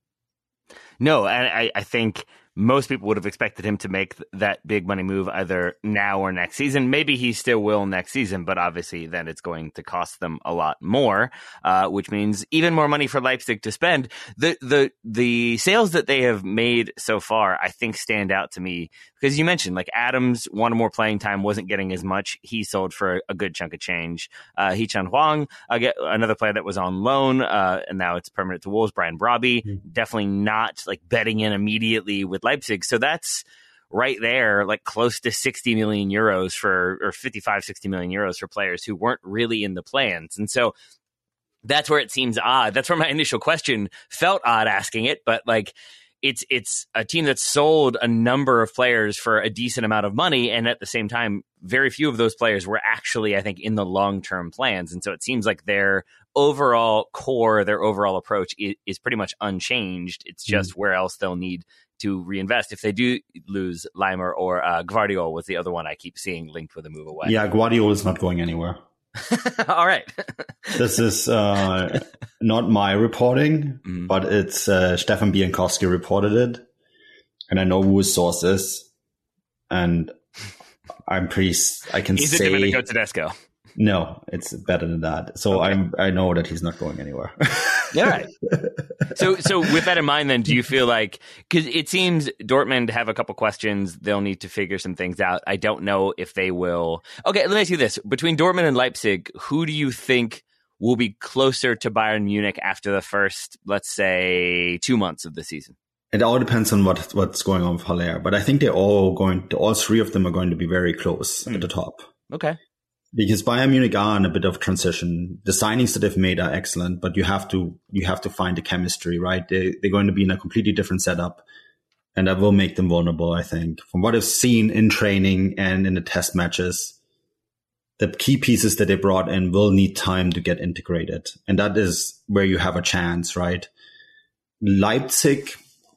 No, and I, I think most people would have expected him to make that big money move either now or next season. Maybe he still will next season, but obviously then it's going to cost them a lot more, uh, which means even more money for Leipzig to spend. The the the sales that they have made so far, I think, stand out to me, because you mentioned, like, Adams wanted more playing time, wasn't getting as much. He sold for a good chunk of change. Uh, Hee-chan Huang, another player that was on loan, uh, and now it's permanent to Wolves, Brian Brobby, mm-hmm. definitely not like betting in immediately with Leipzig. So that's right there, like close to sixty million euros for, or fifty-five, sixty million euros for players who weren't really in the plans. And so that's where it seems odd. That's where my initial question felt odd asking it, but like, it's, it's a team that's sold a number of players for a decent amount of money. And at the same time, very few of those players were actually, I think, in the long-term plans. And so it seems like their overall core, their overall approach is, is pretty much unchanged. It's just mm-hmm. where else they'll need to reinvest if they do lose Leimer, or uh, Gvardiol was the other one I keep seeing linked with a move away. Yeah, Gvardiol is not going anywhere. All right. This is uh, not my reporting, mm-hmm. but it's uh, Stefan Bienkowski reported it. And I know who his source is. And I'm pretty, I can is say. Is it Domenico Tedesco? No, it's better than that. So okay. I'm, I know that he's not going anywhere. All right. So, so with that in mind, then, do you feel like, because it seems Dortmund have a couple questions, they'll need to figure some things out. I don't know if they will. Okay, let me ask you this: between Dortmund and Leipzig, who do you think will be closer to Bayern Munich after the first, let's say, two months of the season? It all depends on what what's going on with Haller, but I think they're all going. All three of them are going to be very close mm. at the top. Okay. Because Bayern Munich are in a bit of transition. The signings that they've made are excellent, but you have to you have to find the chemistry, right? They, they're going to be in a completely different setup, and that will make them vulnerable, I think. From what I've seen in training and in the test matches, the key pieces that they brought in will need time to get integrated. And that is where you have a chance, right? Leipzig,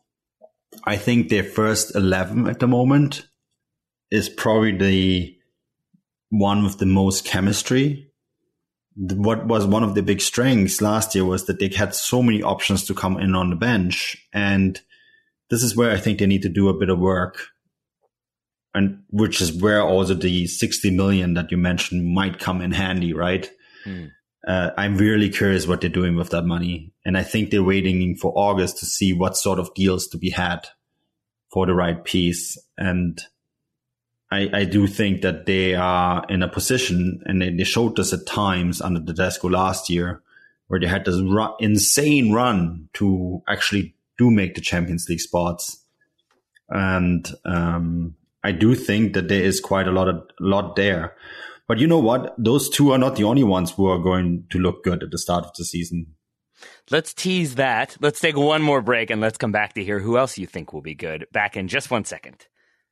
I think their first eleven at the moment is probably the one with the most chemistry. What was one of the big strengths last year was that they had so many options to come in on the bench. And this is where I think they need to do a bit of work. And which is where also the sixty million that you mentioned might come in handy, right? Mm. Uh, I'm really curious what they're doing with that money. And I think they're waiting for August to see what sort of deals to be had for the right piece. And I, I do think that they are in a position, and they, they showed this at times under Tedesco last year, where they had this ru- insane run to actually do make the Champions League spots. And um, I do think that there is quite a lot of lot there. But you know what? Those two are not the only ones who are going to look good at the start of the season. Let's tease that. Let's take one more break and let's come back to hear who else you think will be good. Back in just one second.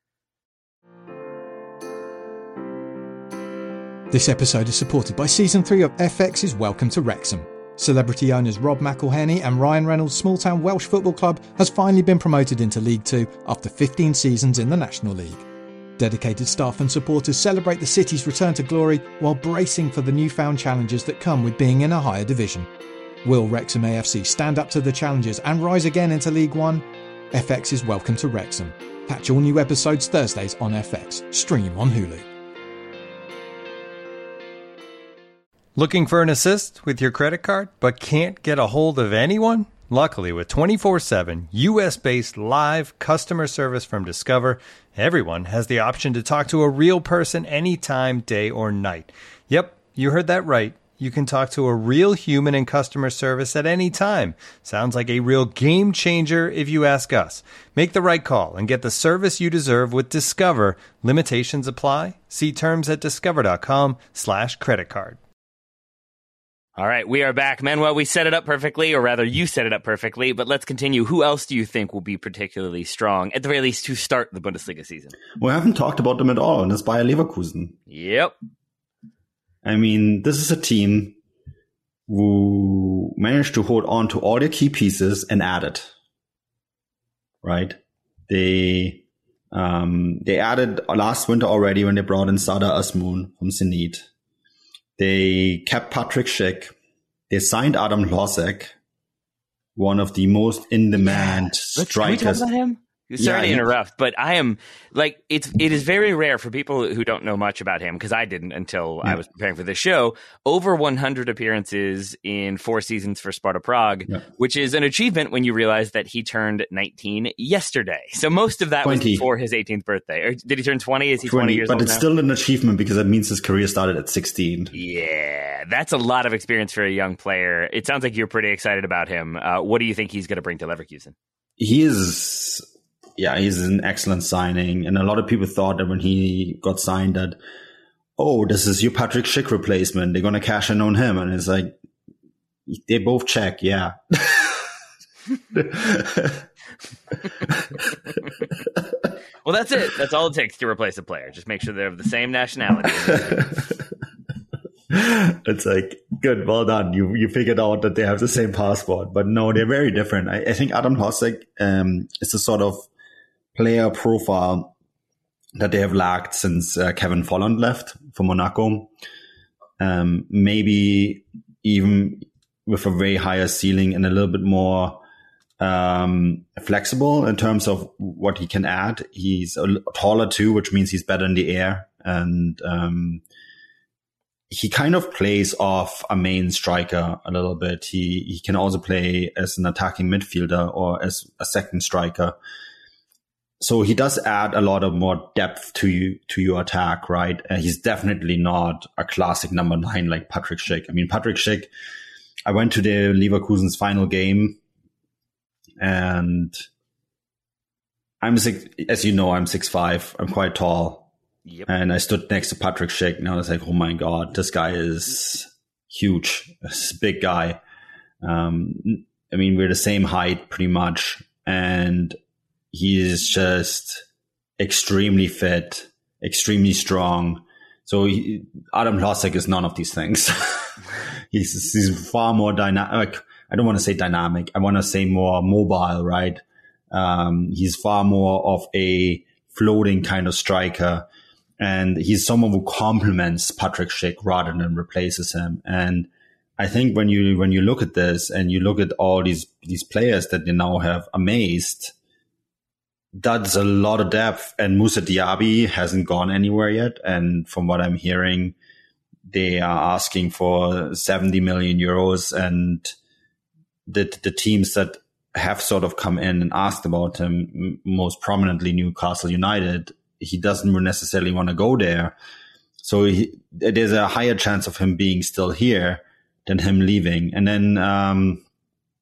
This episode is supported by Season three of F X's Welcome to Wrexham. Celebrity owners Rob McElhenney and Ryan Reynolds' small-town Welsh football club has finally been promoted into League Two after fifteen seasons in the National League. Dedicated staff and supporters celebrate the city's return to glory while bracing for the newfound challenges that come with being in a higher division. Will Wrexham A F C stand up to the challenges and rise again into League One? F X's Welcome to Wrexham. Catch all new episodes Thursdays on F X. Stream on Hulu. Looking for an assist with your credit card, but can't get a hold of anyone? Luckily, with twenty-four seven U S-based live customer service from Discover, everyone has the option to talk to a real person anytime, day or night. Yep, you heard that right. You can talk to a real human in customer service at any time. Sounds like a real game changer if you ask us. Make the right call and get the service you deserve with Discover. Limitations apply. See terms at discover.com slash credit card. All right, we are back. Manuel, we set it up perfectly, or rather you set it up perfectly, but let's continue. Who else do you think will be particularly strong, at the very least, to start the Bundesliga season? We haven't talked about them at all, and it's Bayer Leverkusen. Yep. I mean, this is a team who managed to hold on to all their key pieces and add it. Right? They um, they added last winter already when they brought in Sardar Azmoun from Zenit. They kept Patrick Schick. They signed Adam Hložek, one of the most in-demand yeah. strikers. Can we talk about him? Sorry yeah, to interrupt, but I am like it's it is very rare for people who don't know much about him, because I didn't until yeah. I was preparing for this show. Over one hundred appearances in four seasons for Sparta Prague, yeah. which is an achievement when you realize that he turned nineteen yesterday. So most of that twenty was before his eighteenth birthday. Or did he turn twenty? Is he twenty, twenty years but old? But it's now? Still an achievement because it means his career started at sixteen. Yeah, that's a lot of experience for a young player. It sounds like you're pretty excited about him. Uh, what do you think he's going to bring to Leverkusen? He is. Yeah, he's an excellent signing. And a lot of people thought that when he got signed that, oh, this is your Patrick Schick replacement. They're going to cash in on him. And it's like, they both check, yeah. Well, that's it. That's all it takes to replace a player. Just make sure they're of the same nationality. It's like, good, well done. You you figured out that they have the same passport. But no, they're very different. I, I think Adam Hložek um, is a sort of player profile that they have lacked since uh, Kevin Volland left for Monaco. Um, maybe even with a very higher ceiling and a little bit more um, flexible in terms of what he can add. He's a taller too, which means he's better in the air. And um, he kind of plays off a main striker a little bit. He, he can also play as an attacking midfielder or as a second striker. So he does add a lot of more depth to you, to your attack, right? And he's definitely not a classic number nine like Patrick Schick. I mean, Patrick Schick, I went to the Leverkusen's final game, and I'm six, as you know, I'm six five. I'm quite tall. Yep. And I stood next to Patrick Schick, and I was like, oh my God, this guy is huge. This big guy. Um, I mean, we're the same height pretty much. And he is just extremely fit, extremely strong. So he, Adam Hložek is none of these things. he's, he's far more dynamic. I don't want to say dynamic. I want to say more mobile, right? Um, he's far more of a floating kind of striker. And he's someone who complements Patrick Schick rather than replaces him. And I think when you, when you look at this and you look at all these, these players that they now have amazed, that's a lot of depth, and Moussa Diaby hasn't gone anywhere yet. And from what I'm hearing, they are asking for seventy million euros. And the the teams that have sort of come in and asked about him, most prominently Newcastle United, he doesn't necessarily want to go there. So he, there's a higher chance of him being still here than him leaving. And then um,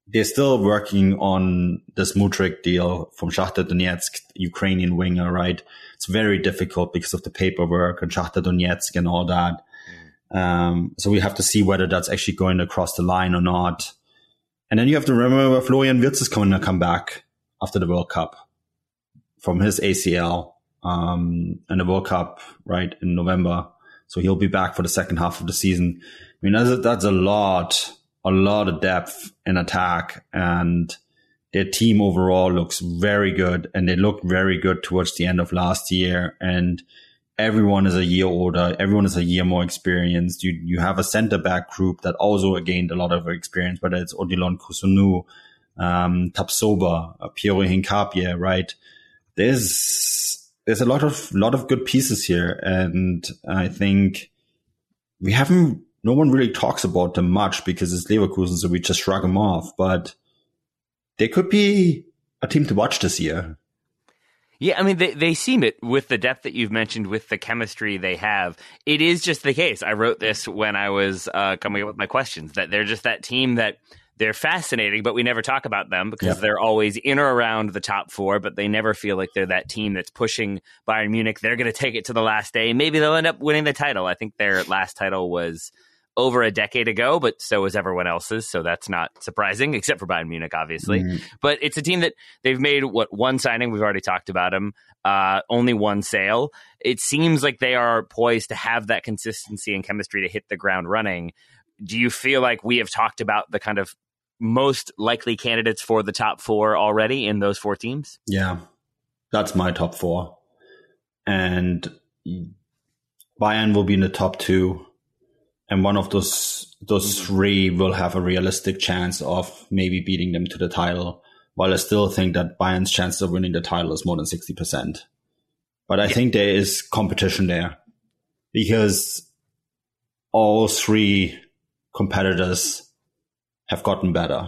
they're still working on this Mudryk deal from Shakhtar Donetsk, Ukrainian winger, right? It's very difficult because of the paperwork and Shakhtar Donetsk and all that. Mm. Um, so we have to see whether that's actually going across the line or not. And then you have to remember Florian Wirtz is going to come back after the World Cup from his A C L um, and the World Cup, right, in November. So he'll be back for the second half of the season. I mean, that's a, that's a lot, a lot of depth in attack, and their team overall looks very good, and they looked very good towards the end of last year. And everyone is a year older. Everyone is a year more experienced. You you have a center back group that also gained a lot of experience, whether it's Odilon Kusunu, um, Tapsoba, uh, Piero Hincapie, right? There's there's a lot of lot of good pieces here, and I think we haven't. No one really talks about them much because it's Leverkusen, so we just shrug them off. But they could be a team to watch this year. Yeah, I mean, they, they seem it with the depth that you've mentioned, with the chemistry they have. It is just the case. I wrote this when I was uh, coming up with my questions, that they're just that team that they're fascinating, but we never talk about them because yep. they're always in or around the top four, but they never feel like they're that team that's pushing Bayern Munich. They're going to take it to the last day. Maybe they'll end up winning the title. I think their last title was over a decade ago, but so was everyone else's. So that's not surprising, except for Bayern Munich, obviously. Mm-hmm. But it's a team that they've made what one signing. We've already talked about them. Uh, only one sale. It seems like they are poised to have that consistency and chemistry to hit the ground running. Do you feel like we have talked about the kind of most likely candidates for the top four already in those four teams? Yeah, that's my top four. And Bayern will be in the top two. And one of those those three will have a realistic chance of maybe beating them to the title, while I still think that Bayern's chance of winning the title is more than sixty percent. But I think there is competition there because all three competitors have gotten better.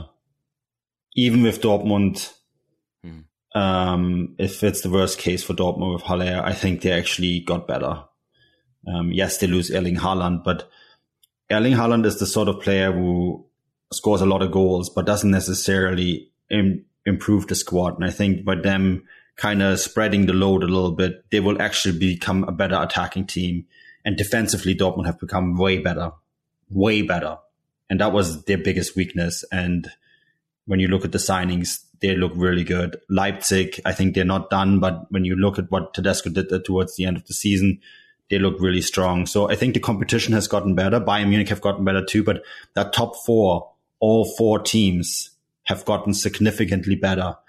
Even with Dortmund, hmm. um, if it's the worst case for Dortmund with Haller, I think they actually got better. Um, yes, they lose Erling Haaland, but Erling Haaland is the sort of player who scores a lot of goals, but doesn't necessarily im- improve the squad. And I think by them kind of spreading the load a little bit, they will actually become a better attacking team. And defensively, Dortmund have become way better, way better. And that was their biggest weakness. And when you look at the signings, they look really good. Leipzig, I think they're not done, but when you look at what Tedesco did towards the end of the season, they look really strong. So I think the competition has gotten better. Bayern Munich have gotten better too, but that top four, all four teams have gotten significantly better.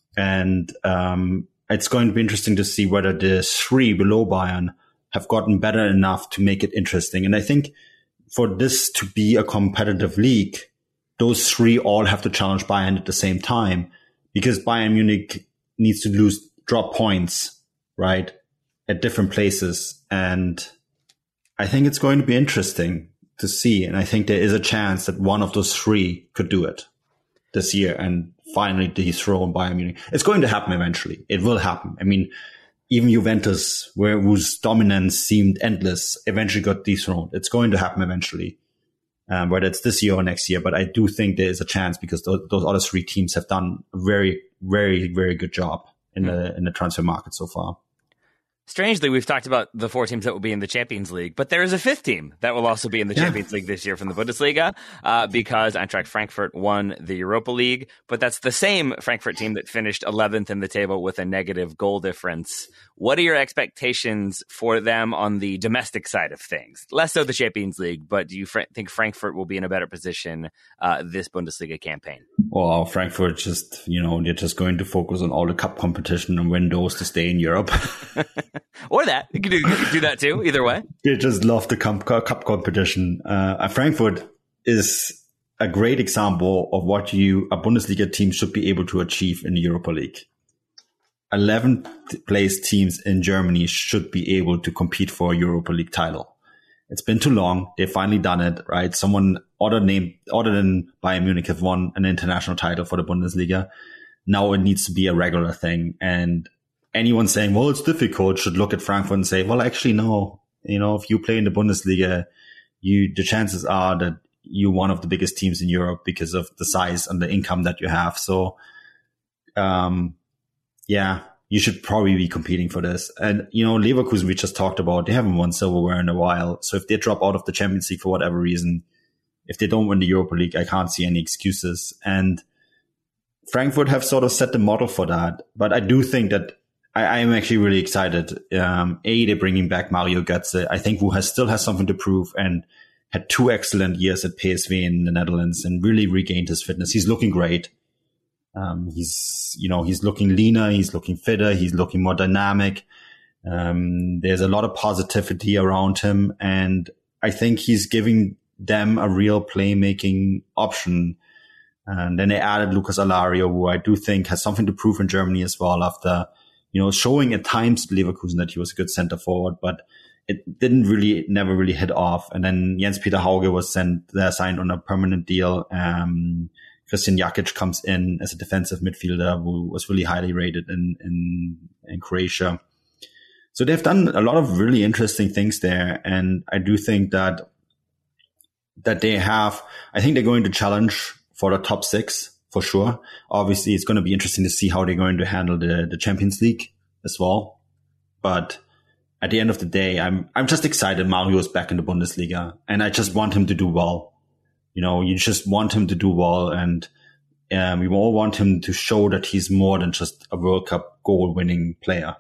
And um, it's going to be interesting to see whether the three below Bayern have gotten better enough to make it interesting. And I think for this to be a competitive league, those three all have to challenge Bayern at the same time, because Bayern Munich needs to lose, drop points, right, at different places. And I think it's going to be interesting to see. And I think there is a chance that one of those three could do it this year and finally dethrone Bayern Munich. It's going to happen eventually. It will happen. I mean, even Juventus, where whose dominance seemed endless, eventually got dethroned. It's going to happen eventually, um, whether it's this year or next year. But I do think there is a chance because those, those other three teams have done a very, very, very good job in mm-hmm. the in the transfer market so far. Strangely, we've talked about the four teams that will be in the Champions League, but there is a fifth team that will also be in the yeah. Champions League this year from the Bundesliga, uh, because Eintracht Frankfurt won the Europa League, but that's the same Frankfurt team that finished eleventh in the table with a negative goal difference. What are your expectations for them on the domestic side of things? Less so the Champions League, but do you fr- think Frankfurt will be in a better position uh, this Bundesliga campaign? Well, Frankfurt just, you know, they're just going to focus on all the cup competition and win those to stay in Europe. Or that. You can, do, you can do that too, either way. They just love the cup, cup competition. Uh, Frankfurt is a great example of what you a Bundesliga team should be able to achieve in the Europa League. eleventh place teams in Germany should be able to compete for a Europa League title. It's been too long. They've finally done it, right? Someone other name, other than Bayern Munich have won an international title for the Bundesliga. Now it needs to be a regular thing. And anyone saying, well, it's difficult, should look at Frankfurt and say, well, actually, no. You know, if you play in the Bundesliga, you the chances are that you're one of the biggest teams in Europe because of the size and the income that you have. So, um, yeah, you should probably be competing for this. And, you know, Leverkusen, we just talked about, they haven't won silverware in a while. So if they drop out of the Champions League for whatever reason, if they don't win the Europa League, I can't see any excuses. And Frankfurt have sort of set the model for that. But I do think that I am actually really excited. Um, A, they're bringing back Mario Götze, I think, who has still has something to prove and had two excellent years at P S V in the Netherlands and really regained his fitness. He's looking great. Um, he's, you know, he's looking leaner. He's looking fitter. He's looking more dynamic. Um, there's a lot of positivity around him. And I think he's giving them a real playmaking option. And then they added Lucas Alario, who I do think has something to prove in Germany as well after, you know, showing at times to Leverkusen that he was a good center forward, but it didn't really, never really hit off. And then Jens-Peter Hauge was sent there, signed on a permanent deal. Um, Christian Jakic comes in as a defensive midfielder who was really highly rated in, in, in Croatia. So they've done a lot of really interesting things there. And I do think that, that they have, I think they're going to challenge for the top six. For sure. Obviously, it's going to be interesting to see how they're going to handle the, the Champions League as well. But at the end of the day, I'm I'm just excited Mario is back in the Bundesliga. And I just want him to do well. You know, you just want him to do well. And um, we all want him to show that he's more than just a World Cup goal-winning player.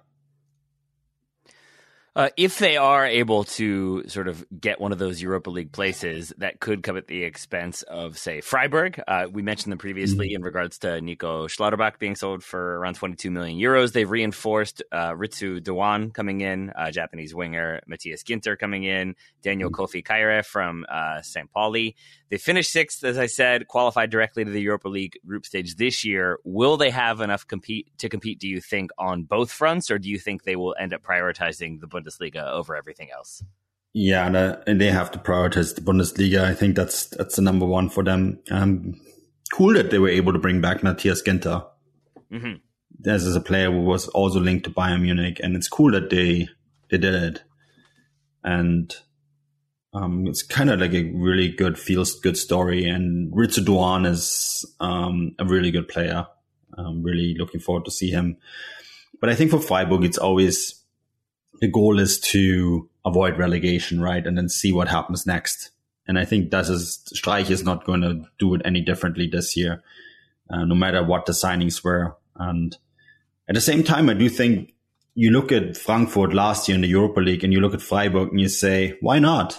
Uh, if they are able to sort of get one of those Europa League places, that could come at the expense of, say, Freiburg. Uh, we mentioned them previously mm-hmm. in regards to Nico Schlotterbach being sold for around twenty-two million euros. They've reinforced uh, Ritsu Dewan coming in, uh, Japanese winger Matthias Ginter coming in, Daniel mm-hmm. Kofi Kaire from uh, Saint Pauli. They finished sixth, as I said, qualified directly to the Europa League group stage this year. Will they have enough compete to compete, do you think, on both fronts, or do you think they will end up prioritizing the Bundesliga over everything else? Yeah, and, uh, and they have to prioritize the Bundesliga. I think that's that's the number one for them. Um, cool that they were able to bring back Matthias Ginter. Mm-hmm. This is a player who was also linked to Bayern Munich, and it's cool that they they did it. And um, it's kind of like a really good, feels good story. And Ritsu Dewan is um, a really good player. I'm really looking forward to see him. But I think for Freiburg, it's always the goal is to avoid relegation, right? And then see what happens next. And I think that is, Streich is not going to do it any differently this year, uh, no matter what the signings were. And at the same time, I do think you look at Frankfurt last year in the Europa League and you look at Freiburg and you say, why not?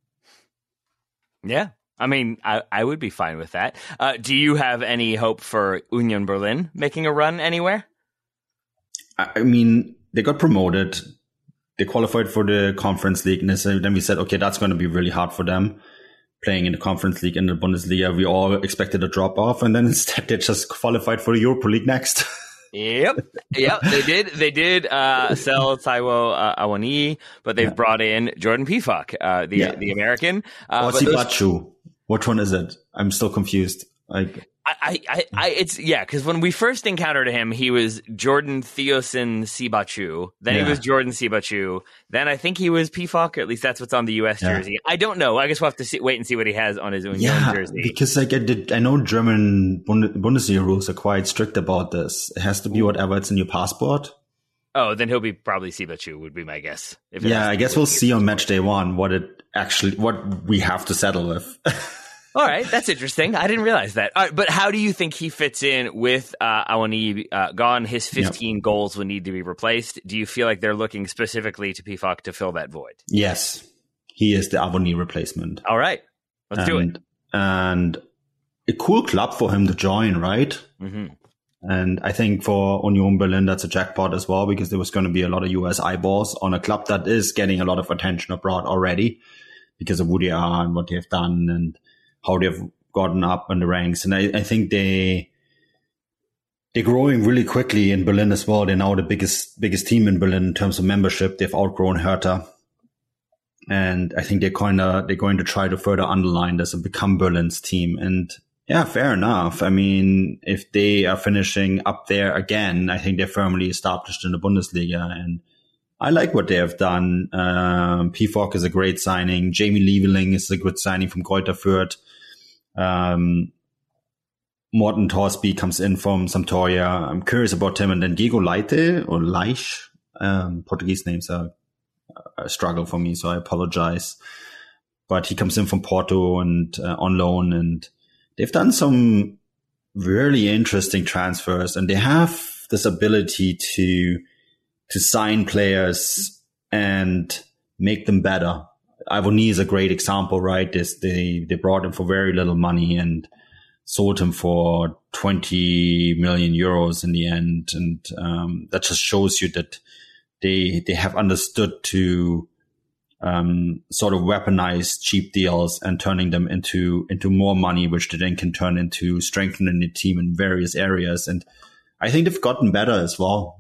Yeah. I mean, I, I would be fine with that. Uh, do you have any hope for Union Berlin making a run anywhere? I mean, they got promoted. They qualified for the Conference League. And then we said, okay, that's going to be really hard for them playing in the Conference League and the Bundesliga. We all expected a drop off. And then instead they just qualified for the Europa League next. Yep. Yep. They did. They did uh, sell Taiwo uh, Awoniyi, but they've yeah. brought in Jordan Pefok, uh, the yeah. the American. Uh, What's Sibachu? Those... Which one is it? I'm still confused. Like, I, I, I, it's yeah, because when we first encountered him, he was Jordan Theosin Sibachu. Then yeah. he was Jordan Sibachu. Then I think he was Pefok. At least that's what's on the U S yeah. jersey. I don't know. I guess we'll have to see, wait and see what he has on his own yeah, jersey. Because like I did, I know German Bundesliga rules are quite strict about this. It has to be whatever it's in your passport. Oh, then he'll be probably Sibachu would be my guess. If yeah, I guess we'll see on match day one what it actually what we have to settle with. All right, that's interesting. I didn't realize that. All right, but how do you think he fits in with uh, Awoniyi uh, gone? His fifteen yep. goals will need to be replaced. Do you feel like they're looking specifically to Pefok to fill that void? Yes, he is the Awoniyi replacement. All right, let's and, do it. And a cool club for him to join, right? Mm-hmm. And I think for Union Berlin, that's a jackpot as well, because there was going to be a lot of U S eyeballs on a club that is getting a lot of attention abroad already because of who they are and what they've done and how they've gotten up in the ranks. And I, I think they, they're growing really quickly in Berlin as well. They're now the biggest, biggest team in Berlin in terms of membership. They've outgrown Hertha. And I think they're kind of, they're going to try to further underline this and become Berlin's team. And yeah, fair enough. I mean, if they are finishing up there again, I think they're firmly established in the Bundesliga. And I like what they have done. Um, P F O C is a great signing. Jamie Lieveling is a good signing from Greuther Fürth. Um, Morten Torsby comes in from Sampdoria. I'm curious about him. And then Diego Leite or Leich, um, Portuguese names are a struggle for me, so I apologize. But he comes in from Porto and uh, on loan, and they've done some really interesting transfers, and they have this ability to to sign players and make them better. Ivoni is a great example, right? This, they they brought him for very little money and sold him for twenty million euros in the end, and um, that just shows you that they they have understood to um, sort of weaponize cheap deals and turning them into into more money, which they then can turn into strengthening the team in various areas. And I think they've gotten better as well.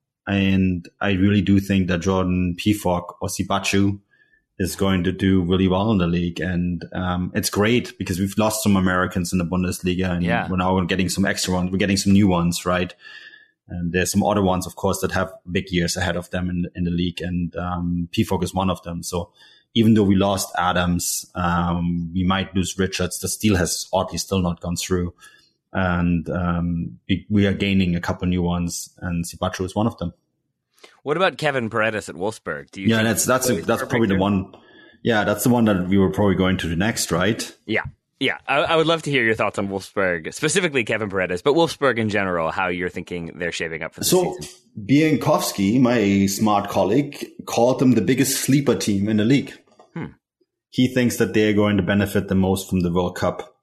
And I really do think that Jordan Pefok or Sibachu is going to do really well in the league. And um, it's great because we've lost some Americans in the Bundesliga, and yeah. we're now getting some extra ones. We're getting some new ones, right? And there's some other ones, of course, that have big years ahead of them in, in the league. And um, Pefok is one of them. So even though we lost Adams, um, we might lose Richards. The deal has oddly still not gone through. And um, we, we are gaining a couple new ones, and Sibachu is one of them. What about Kevin Paredes at Wolfsburg? Do you yeah, think that's that's a, that's probably the one. Yeah, that's the one that we were probably going to do next, right? Yeah, yeah. I, I would love to hear your thoughts on Wolfsburg, specifically Kevin Paredes, but Wolfsburg in general, how you're thinking they're shaping up for the so, season. So, Biankowski, my smart colleague, called them the biggest sleeper team in the league. Hmm. He thinks that they're going to benefit the most from the World Cup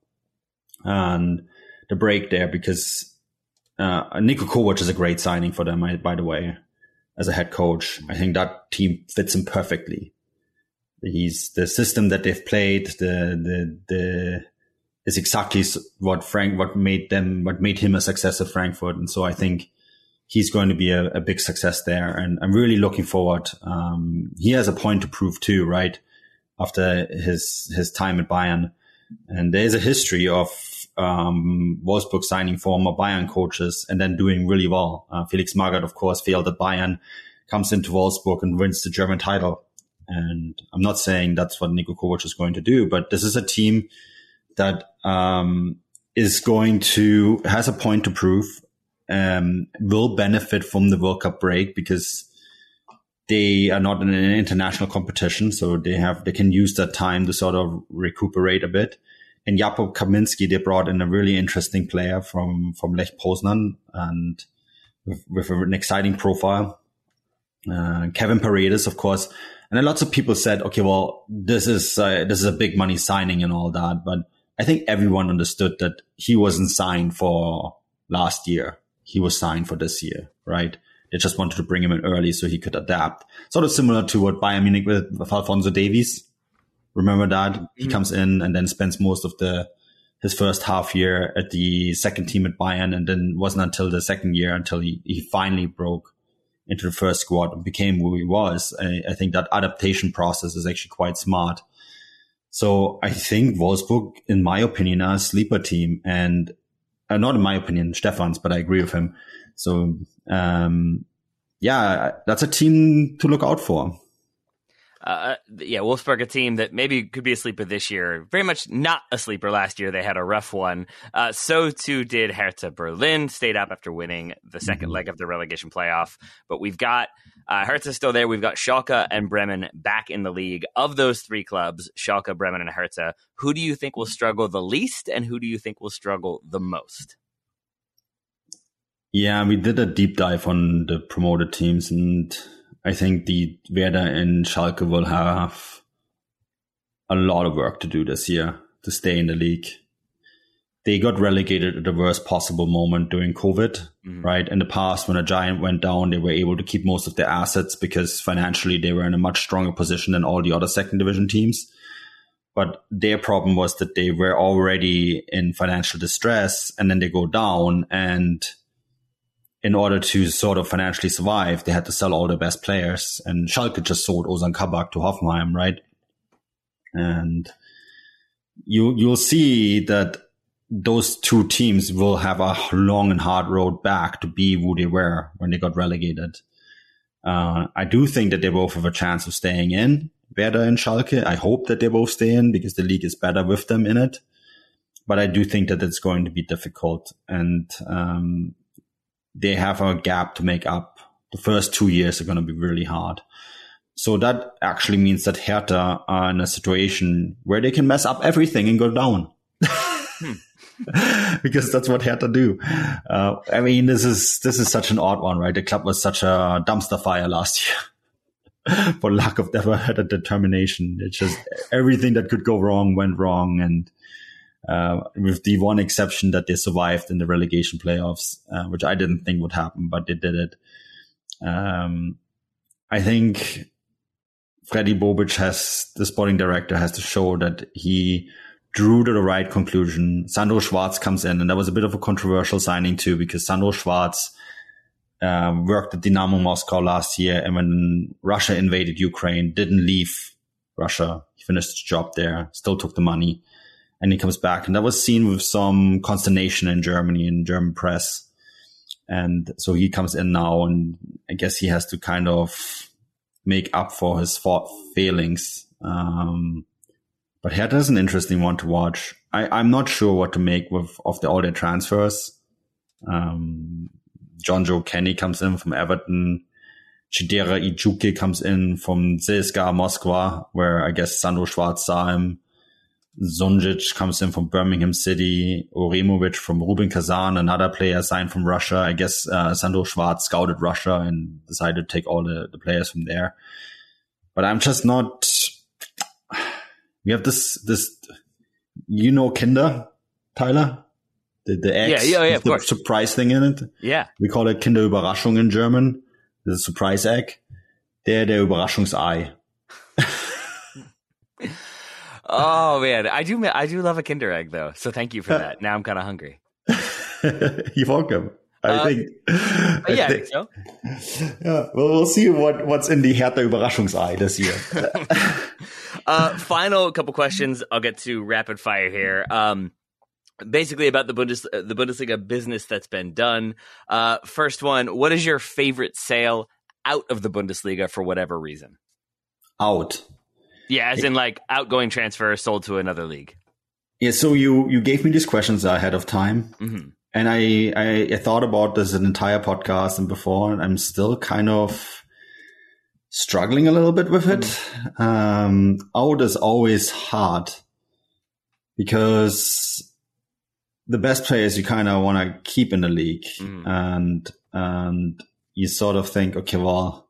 and the break there, because uh, Niko Kovac is a great signing for them, by the way, as a head coach. I think that team fits him perfectly. He's the system that they've played, the, the, the, is exactly what Frank, what made them, what made him a success at Frankfurt. And so I think he's going to be a, a big success there. And I'm really looking forward. Um, he has a point to prove too, right? After his, his time at Bayern. And there's a history of, um, Wolfsburg signing former Bayern coaches and then doing really well. Uh, Felix Magath, of course, failed at Bayern, comes into Wolfsburg and wins the German title. And I'm not saying that's what Niko Kovac is going to do, but this is a team that, um, is going to, has a point to prove, um, will benefit from the World Cup break because they are not in an international competition. So they have, they can use that time to sort of recuperate a bit. And Jakub Kaminski, they brought in a really interesting player from, from Lech Poznan and with, with an exciting profile. Uh, Kevin Paredes, of course. And then lots of people said, okay, well, this is, uh, this is a big money signing and all that. But I think everyone understood that he wasn't signed for last year. He was signed for this year, right? They just wanted to bring him in early so he could adapt. Sort of similar to what Bayern Munich with, with Alphonso Davies. Remember that? Mm-hmm. He comes in and then spends most of the his first half year at the second team at Bayern, and then wasn't until the second year until he, he finally broke into the first squad and became who he was. I, I think that adaptation process is actually quite smart. So I think Wolfsburg, in my opinion, are a sleeper team, and uh, not in my opinion, Stefan's, but I agree with him. So um, yeah, that's a team to look out for. Uh, yeah, Wolfsburg, a team that maybe could be a sleeper this year. Very much not a sleeper last year. They had a rough one. Uh, so too did Hertha Berlin. Stayed up after winning the second mm-hmm. leg of the relegation playoff. But we've got uh, Hertha still there. We've got Schalke and Bremen back in the league. Of those three clubs, Schalke, Bremen, and Hertha, who do you think will struggle the least, and who do you think will struggle the most? Yeah, we did a deep dive on the promoted teams, and I think the Werder and Schalke will have a lot of work to do this year to stay in the league. They got relegated at the worst possible moment during COVID, mm-hmm. right? In the past, when a giant went down, they were able to keep most of their assets because financially they were in a much stronger position than all the other second division teams. But their problem was that they were already in financial distress, and then they go down, and in order to sort of financially survive, they had to sell all their best players. And Schalke just sold Ozan Kabak to Hoffenheim, right? And you, you'll see that those two teams will have a long and hard road back to be who they were when they got relegated. Uh, I do think that they both have a chance of staying in, Werder and Schalke. I hope that they both stay in because the league is better with them in it. But I do think that it's going to be difficult, and um, they have a gap to make up. The first two years are going to be really hard. So that actually means that Hertha are in a situation where they can mess up everything and go down. hmm. Because that's what Hertha do. Uh, I mean, this is this is such an odd one, right? The club was such a dumpster fire last year for lack of ever had a determination. It's just everything that could go wrong went wrong, and uh, with the one exception that they survived in the relegation playoffs, uh, which I didn't think would happen, but they did it. Um, I think Freddy Bobic has, the sporting director, has to show that he drew to the right conclusion. Sandro Schwarz comes in, and that was a bit of a controversial signing too, because Sandro Schwarz um, worked at Dynamo Moscow last year, and when Russia invaded Ukraine, didn't leave Russia. He finished his job there, still took the money, and he comes back. And that was seen with some consternation in Germany, in German press. And so he comes in now, and I guess he has to kind of make up for his failings. Um, but Hertha is an interesting one to watch. I, I'm not sure what to make with of the, all their transfers. Um, John Joe Kenny comes in from Everton. Chidera Ijuke comes in from C S K A Moskva, where I guess Sandro Schwarz saw him. Zonjic comes in from Birmingham City. Oremovic from Rubin Kazan, another player signed from Russia. I guess uh, Sandro Schwarz scouted Russia and decided to take all the, the players from there. But I'm just not... We have this, this, you know, Kinder, Tyler? The, the eggs, yeah, yeah, yeah, of the course. surprise thing in it. Yeah. We call it Kinder Überraschung in German. The surprise egg. Der, der Überraschungsei. Oh man, I do, I do love a Kinder Egg though. So thank you for that. Now I'm kind of hungry. You're welcome. I uh, think. I yeah, think, I think so. Yeah, well, we'll see what, what's in the Hertha Überraschungsei this year. uh, final couple questions. I'll get to rapid fire here. Um, basically about the Bundes the Bundesliga business that's been done. Uh, first one: what is your favorite sale out of the Bundesliga for whatever reason? Out. Yeah, as in like outgoing transfer sold to another league. Yeah. So you you gave me these questions ahead of time. Mm-hmm. And I, I, I thought about this an entire podcast and before, and I'm still kind of struggling a little bit with it. Mm. Um, out is always hard because the best players you kind of want to keep in the league. Mm. And, and you sort of think, okay, well,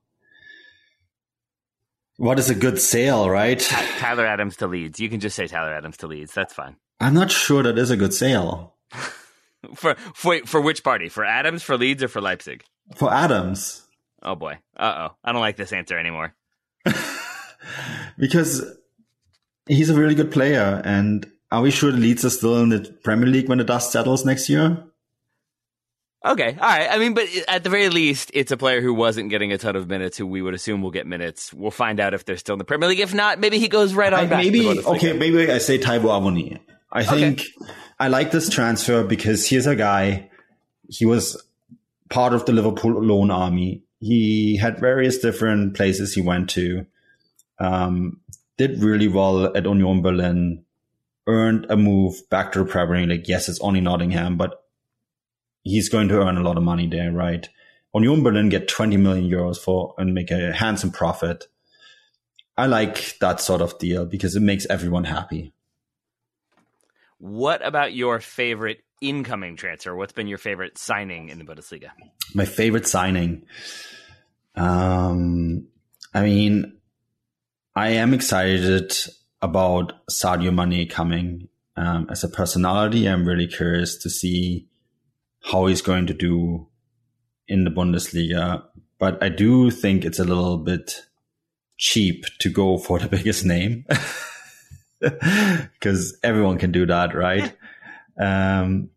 what is a good sale, right? Tyler Adams to Leeds. You can just say Tyler Adams to Leeds. That's fine. I'm not sure that is a good sale. For for for which party? For Adams, for Leeds, or for Leipzig? For Adams. Oh boy. Uh oh. I don't like this answer anymore. Because he's a really good player, and are we sure the Leeds are still in the Premier League when the dust settles next year? Okay, all right. I mean, but at the very least, it's a player who wasn't getting a ton of minutes, who we would assume will get minutes. We'll find out if they're still in the Premier League. If not, maybe he goes right on I, back. Maybe to the okay. Maybe I say Taiwo Awoniyi. I think okay. I like this transfer because here's a guy. He was part of the Liverpool loan army. He had various different places he went to. Um, did really well at Union Berlin. Earned a move back to the Premier League. Yes, it's only Nottingham, but he's going to earn a lot of money there, right? Union Berlin get twenty million euros for and make a handsome profit. I like that sort of deal because it makes everyone happy. What about your favorite incoming transfer? What's been your favorite signing in the Bundesliga? My favorite signing. Um, I mean, I am excited about Sadio Mane coming. Um, as a personality, I'm really curious to see how he's going to do in the Bundesliga. But I do think it's a little bit cheap to go for the biggest name. Because everyone can do that, right? Um,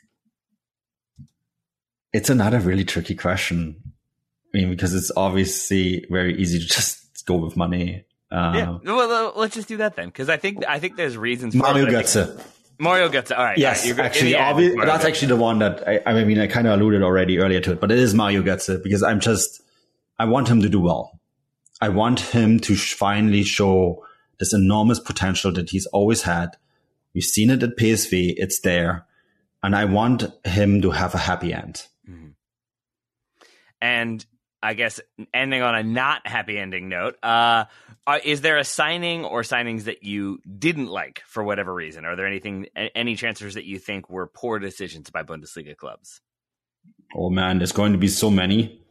it's another really tricky question. I mean, because it's obviously very easy to just go with money. Uh, yeah, well, let's just do that then, because I think I think there's reasons. For Mario it, Götze. Mario Götze. All right. Yes, all right, actually, obvi- that's Götze. Actually the one that I, I mean, I kind of alluded already earlier to it, but it is Mario Götze because I'm just, I want him to do well. I want him to finally show this enormous potential that he's always had. We've seen it at P S V. It's there. And I want him to have a happy end. Mm-hmm. And I guess ending on a not happy ending note, uh, is there a signing or signings that you didn't like for whatever reason? Are there anything, any transfers that you think were poor decisions by Bundesliga clubs? Oh man, there's going to be so many.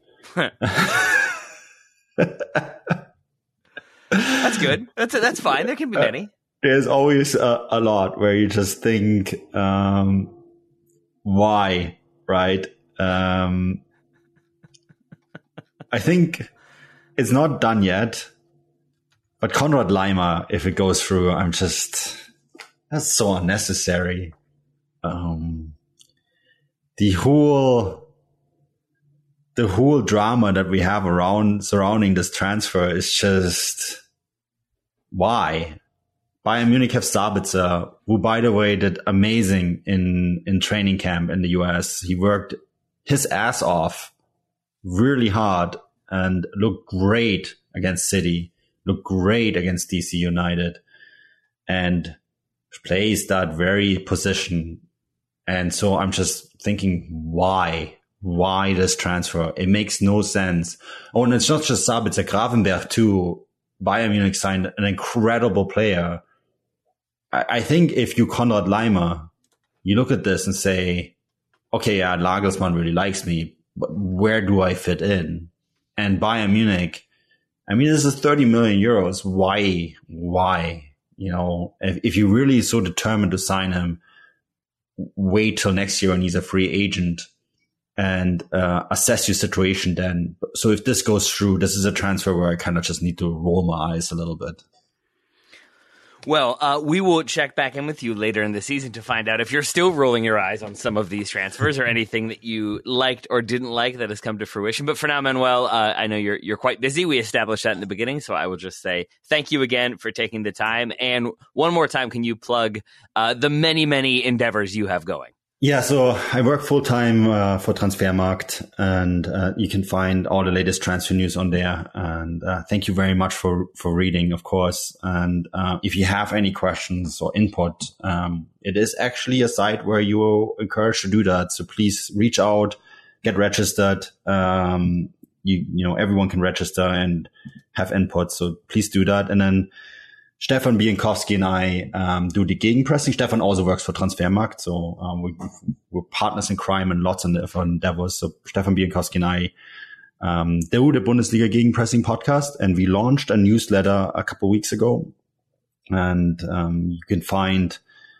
That's good. That's that's fine. There can be many. Uh, there's always a, a lot where you just think, um, why, right? Um, I think it's not done yet, but Konrad Laimer, if it goes through, I'm just, that's so unnecessary. Um, the whole, the whole drama that we have around surrounding this transfer is just, why? Bayern Munich have Sabitzer, who, by the way, did amazing in, in training camp in the U S. He worked his ass off really hard and looked great against City, looked great against D C United, and plays that very position. And so I'm just thinking, why? Why this transfer? It makes no sense. Oh, and it's not just Sabitzer, Gravenberch too. Bayern Munich signed an incredible player. I, I think if you Konrad Laimer, you look at this and say, okay, yeah, Nagelsmann really likes me, but where do I fit in? And Bayern Munich, I mean, this is thirty million euros. Why? Why? You know, if, if you're really so determined to sign him, wait till next year when he's a free agent and uh, assess your situation then. So if this goes through, this is a transfer where I kind of just need to roll my eyes a little bit. Well, uh, we will check back in with you later in the season to find out if you're still rolling your eyes on some of these transfers or anything that you liked or didn't like that has come to fruition. But for now, Manuel, uh, I know you're you're quite busy. We established that in the beginning, so I will just say thank you again for taking the time. And one more time, can you plug uh, the many, many endeavors you have going? Yeah, so I work full time uh, for Transfermarkt, and uh, you can find all the latest transfer news on there. And uh, thank you very much for for reading, of course. And uh, if you have any questions or input, um, it is actually a site where you are encouraged to do that. So please reach out, get registered. Um, you you know everyone can register and have input, so please do that. And then Stefan Bienkowski and I um, do the Gegenpressing. Stefan also works for Transfermarkt, so um, we, we're partners in crime and lots of endeavors. So Stefan Bienkowski and I um, do the Bundesliga Gegenpressing podcast, and we launched a newsletter a couple of weeks ago. And um, you can find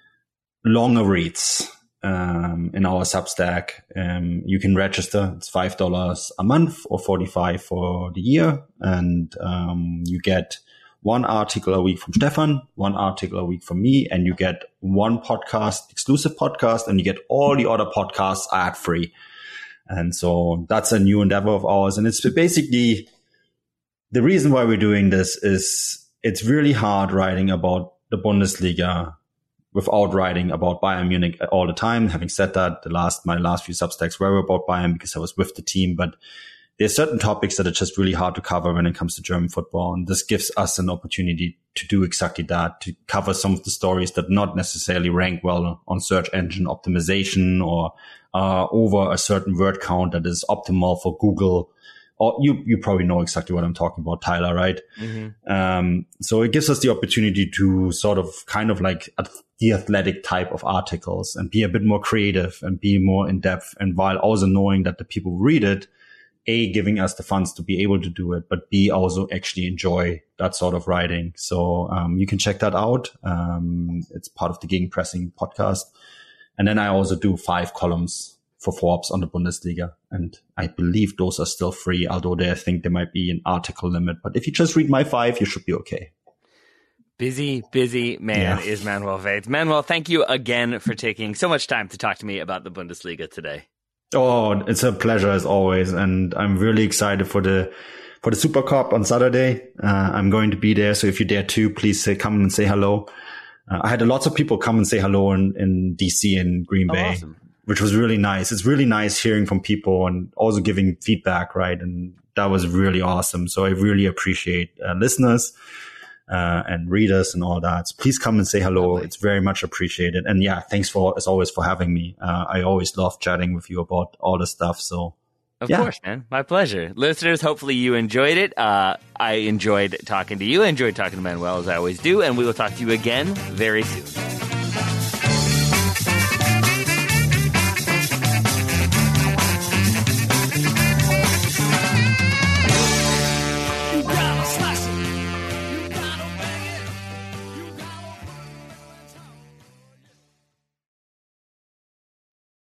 longer reads um, in our Substack. Um, you can register. It's five dollars a month or forty-five dollars for the year, and um, you get one article a week from Stefan, one article a week from me, and you get one podcast, exclusive podcast, and you get all the other podcasts ad free. And so that's a new endeavor of ours. And it's basically the reason why we're doing this is it's really hard writing about the Bundesliga without writing about Bayern Munich all the time. Having said that, the last, my last few Substacks were about Bayern because I was with the team, but there's certain topics that are just really hard to cover when it comes to German football. And this gives us an opportunity to do exactly that, to cover some of the stories that not necessarily rank well on search engine optimization or uh, over a certain word count that is optimal for Google. Or you, you probably know exactly what I'm talking about, Tyler, right? Mm-hmm. Um, so it gives us the opportunity to sort of kind of like a, the athletic type of articles and be a bit more creative and be more in depth. And while also knowing that the people who read it, A, giving us the funds to be able to do it, but B, also actually enjoy that sort of writing. So um, you can check that out. Um, it's part of the Gegenpressing podcast. And then I also do five columns for Forbes on the Bundesliga. And I believe those are still free, although they, I think there might be an article limit. But if you just read my five, you should be okay. Busy, busy man yeah. is Manuel Vates. Manuel, thank you again for taking so much time to talk to me about the Bundesliga today. Oh, it's a pleasure as always. And I'm really excited for the, for the Super Cup on Saturday. Uh, I'm going to be there. So if you're there too, please say, come and say hello. Uh, I had lots of people come and say hello in, in D C and Green Bay, oh, awesome. Which was really nice. It's really nice hearing from people and also giving feedback, right? And that was really awesome. So I really appreciate uh, listeners uh, and readers and all that. So please come and say hello. Lovely. It's very much appreciated. And yeah, thanks for, as always, for having me. Uh, I always love chatting with you about all the stuff. So Of yeah. course, man. My pleasure. Listeners, hopefully you enjoyed it. Uh, I enjoyed talking to you. I enjoyed talking to Manuel, as I always do. And we will talk to you again very soon.